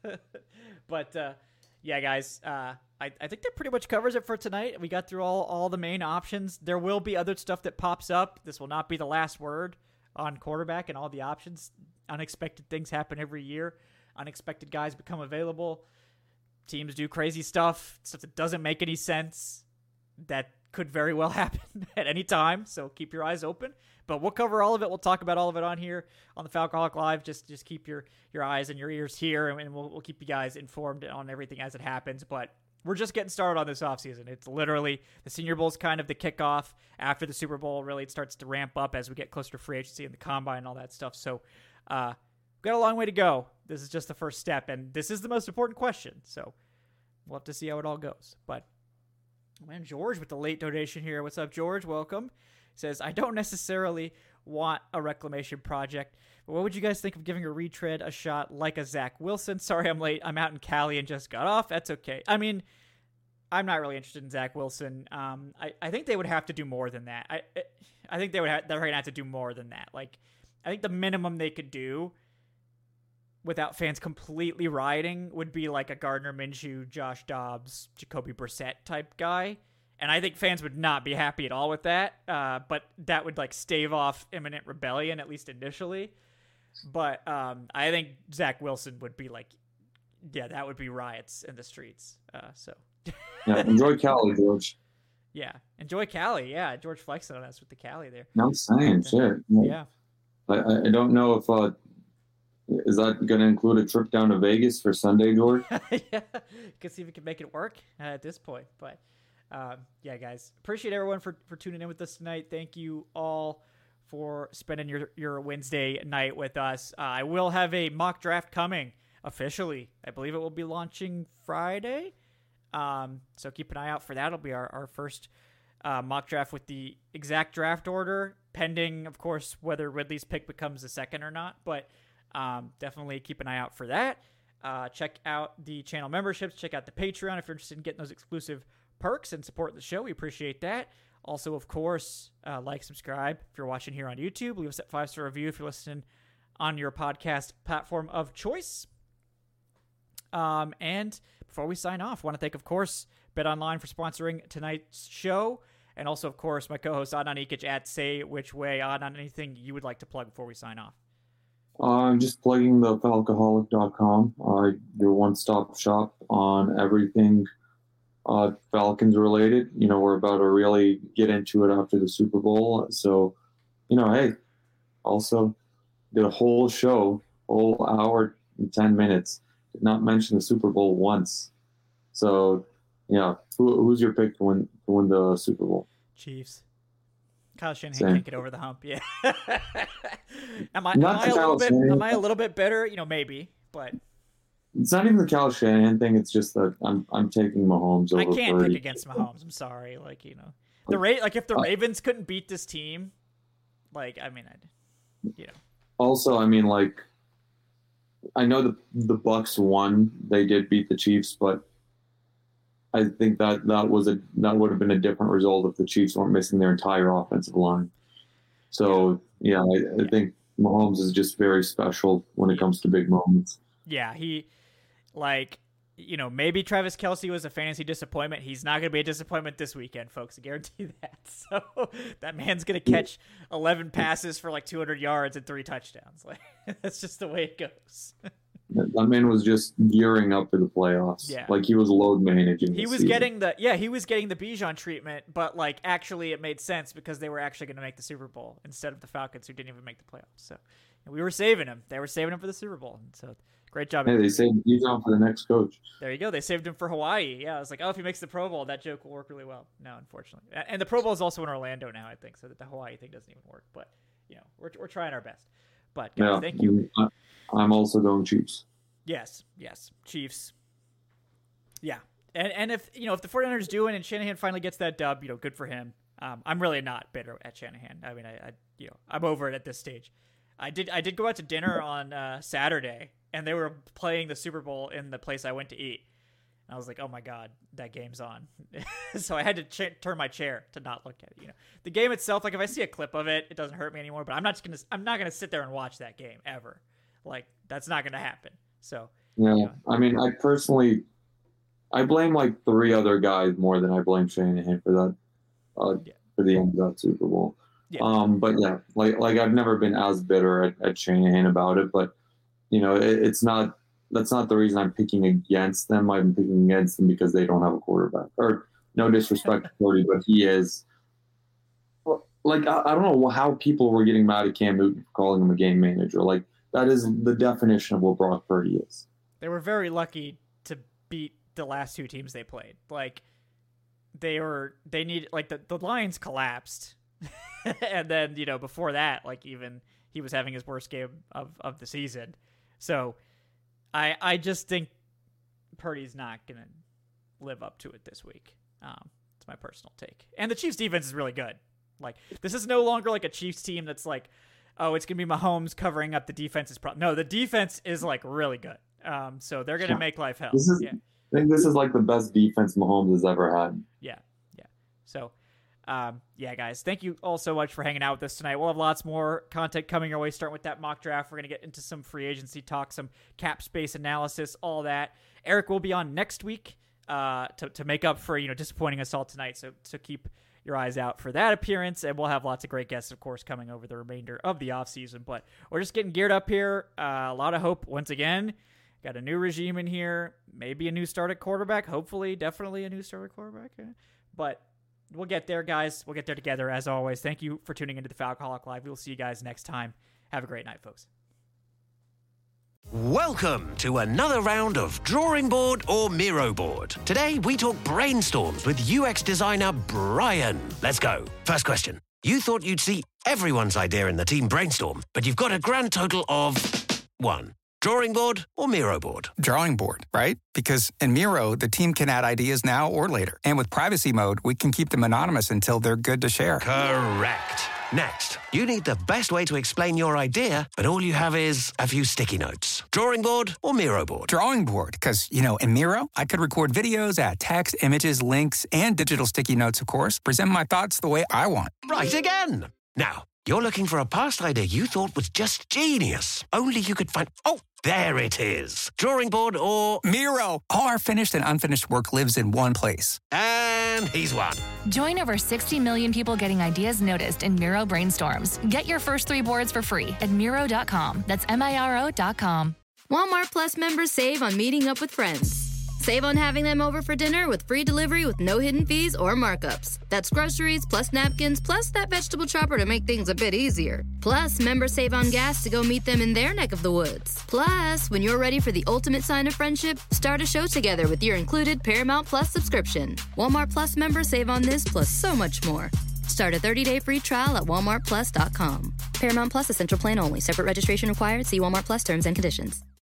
But, uh, yeah, guys, uh, I, I think that pretty much covers it for tonight. We got through all, all the main options. There will be other stuff that pops up. This will not be the last word on quarterback and all the options. Unexpected things happen every year. Unexpected guys become available. Teams do crazy stuff, stuff that doesn't make any sense. That could very well happen at any time, so keep your eyes open. But we'll cover all of it. We'll talk about all of it on here on the Falcoholic Live. Just just keep your, your eyes and your ears here, and we'll, we'll keep you guys informed on everything as it happens. But we're just getting started on this offseason. It's literally the Senior Bowl is kind of the kickoff. After the Super Bowl, really it starts to ramp up as we get closer to free agency and the combine and all that stuff. So uh, we've got a long way to go. This is just the first step, and this is the most important question. So we'll have to see how it all goes. But, man, George with the late donation here. What's up, George? Welcome. He says, I don't necessarily want a reclamation project, but what would you guys think of giving a retread a shot like a Zach Wilson? Sorry I'm late. I'm out in Cali and just got off. That's okay. I mean, I'm not really interested in Zach Wilson. Um, I, I think they would have to do more than that. I I think they would have, they're going to have to do more than that. Like, I think the minimum they could do without fans completely rioting would be like a Gardner Minshew, Josh Dobbs, Jacoby Brissett type guy. And I think fans would not be happy at all with that. Uh, but that would like stave off imminent rebellion, at least initially. But um, I think Zach Wilson would be like, yeah, that would be riots in the streets. Uh, so yeah, enjoy Cali, George. Yeah, enjoy Cali. Yeah, George flexed on us with the Cali there. I'm saying, but, shit. Yeah. I, I don't know if uh, is that going to include a trip down to Vegas for Sunday, George? Yeah, can see if we can make it work uh, at this point. But um, yeah, guys, appreciate everyone for, for tuning in with us tonight. Thank you all for spending your, your Wednesday night with us. Uh, I will have a mock draft coming officially. I believe it will be launching Friday. Um, so keep an eye out for that. It'll be our, our first uh, mock draft with the exact draft order, pending, of course, whether Ridley's pick becomes the second or not. But um, definitely keep an eye out for that. Uh, check out the channel memberships. Check out the Patreon if you're interested in getting those exclusive perks and support the show. We appreciate that. Also, of course, uh, like, subscribe if you're watching here on YouTube. Leave us a five-star review if you're listening on your podcast platform of choice. Um, and before we sign off, I want to thank, of course, BetOnline for sponsoring tonight's show. And also, of course, my co-host Adnan Ikic at Say Which Way. Adnan, anything you would like to plug before we sign off? I'm just plugging the falcoholic dot com, uh, your one-stop shop on everything uh, Falcons related. You know, we're about to really get into it after the Super Bowl. So, you know, hey, also did a whole show, whole hour and ten minutes. Did not mention the Super Bowl once. So, yeah, who, who's your pick to win, to win the Super Bowl? Chiefs. Kyle Shanahan Same. can't get over the hump. Yeah. am I, am Not I the a Kyle little bit? Shanahan. Am I a little bit better? You know, maybe, but It's not even the Kyle Shanahan thing. It's just that I'm I'm taking Mahomes over I can't Purdy. pick against Mahomes. I'm sorry. Like, you know, the Ra- like if the Ravens couldn't beat this team, like, I mean, I'd, you know. Also, I mean, like, I know the the Bucks won. They did beat the Chiefs, but I think that that was a that would have been a different result if the Chiefs weren't missing their entire offensive line. So yeah, I, I think Mahomes is just very special when it comes to big moments. Yeah, he, like, you know, maybe Travis Kelce was a fantasy disappointment. He's not going to be a disappointment this weekend, folks. I guarantee that. So that man's going to catch eleven passes for like two hundred yards and three touchdowns. Like, that's just the way it goes. That man was just gearing up for the playoffs. Yeah. Like he was load managing. He this was season. getting the yeah, he was getting the Bijan treatment, but like actually it made sense because they were actually going to make the Super Bowl instead of the Falcons who didn't even make the playoffs. So and we were saving him. They were saving him for the Super Bowl. And so great job. Hey, they saved Bijan for the next coach. There you go. They saved him for Hawaii. Yeah, I was like, oh, if he makes the Pro Bowl, that joke will work really well. No, unfortunately, and the Pro Bowl is also in Orlando now, I think, so that the Hawaii thing doesn't even work. But you know, we're we're trying our best. But guys, Yeah, thank you. I, I'm also going Chiefs. Yes, yes, Chiefs. Yeah, and and if you know if the 49ers do it and Shanahan finally gets that dub, you know, good for him. Um, I'm really not bitter at Shanahan. I mean, I, I you know I'm over it at this stage. I did I did go out to dinner on uh, Saturday, and they were playing the Super Bowl in the place I went to eat. And I was like, oh my god, that game's on. So I had to ch- turn my chair to not look at it. You know, the game itself, like if I see a clip of it, it doesn't hurt me anymore. But I'm not just gonna I'm not gonna sit there and watch that game ever. Like that's not gonna happen. So yeah, yeah. I mean, I personally, I blame like three other guys more than I blame Shanahan for that, uh, Yeah. for the end of that Super Bowl. Yeah. Um, but yeah, like like I've never been as bitter at, at Shanahan about it, but you know, it, it's not that's not the reason I'm picking against them. I'm picking against them because they don't have a quarterback. Or no disrespect to Cody, but he is. Like I, I don't know how people were getting mad at Cam Newton for calling him a game manager. Like. That is the definition of what Brock Purdy is. They were very lucky to beat the last two teams they played. Like they were, they need like the, the Lions collapsed. And then, you know, before that, like even he was having his worst game of, of the season. So I, I just think Purdy's not going to live up to it this week. Um, it's my personal take. And the Chiefs defense is really good. Like this is no longer like a Chiefs team that's like, oh, it's going to be Mahomes covering up the defense's problem. No, the defense is, like, really good. Um, so they're going to make life hell. This is, yeah. I think this is, like, the best defense Mahomes has ever had. Yeah, yeah. So, um, yeah, guys, thank you all so much for hanging out with us tonight. We'll have lots more content coming your way, starting with that mock draft. We're going to get into some free agency talk, some cap space analysis, all that. Eric will be on next week uh, to, to make up for, you know, disappointing us all tonight. So, so keep your eyes out for that appearance, and we'll have lots of great guests, of course, coming over the remainder of the offseason. But we're just getting geared up here. Uh, a lot of hope once again. Got a new regime in here, maybe a new start at quarterback, hopefully, definitely a new start at quarterback. But we'll get there, guys. We'll get there together, as always. Thank you for tuning into the Falcoholic Live. We'll see you guys next time. Have a great night, folks. Welcome to another round of Drawing Board or Miro Board. Today we talk brainstorms with U X designer Brian. Let's go. First question. You thought you'd see everyone's idea in the team brainstorm, but you've got a grand total of one. Drawing Board or Miro Board? Drawing board, right? Because in Miro, the team can add ideas now or later. And with privacy mode, we can keep them anonymous until they're good to share. Correct. Next, you need the best way to explain your idea, but all you have is a few sticky notes. Drawing Board or Miro Board? Drawing board, because, you know, in Miro, I could record videos, add text, images, links, and digital sticky notes, of course, present my thoughts the way I want. Right again. Now, You're looking for a past idea you thought was just genius. Only you could find... Oh, there it is. Drawing board or... Miro! All our finished and unfinished work lives in one place. And he's won. Join over sixty million people getting ideas noticed in Miro brainstorms. Get your first three boards for free at Miro dot com. That's M I R O dot com. Walmart Plus members save on meeting up with friends. Save on having them over for dinner with free delivery with no hidden fees or markups. That's groceries plus napkins plus that vegetable chopper to make things a bit easier. Plus, members save on gas to go meet them in their neck of the woods. Plus, when you're ready for the ultimate sign of friendship, start a show together with your included Paramount Plus subscription. Walmart Plus members save on this plus so much more. Start a thirty-day free trial at walmart plus dot com. Paramount Plus Essential Plan only. Separate registration required. See Walmart Plus terms and conditions.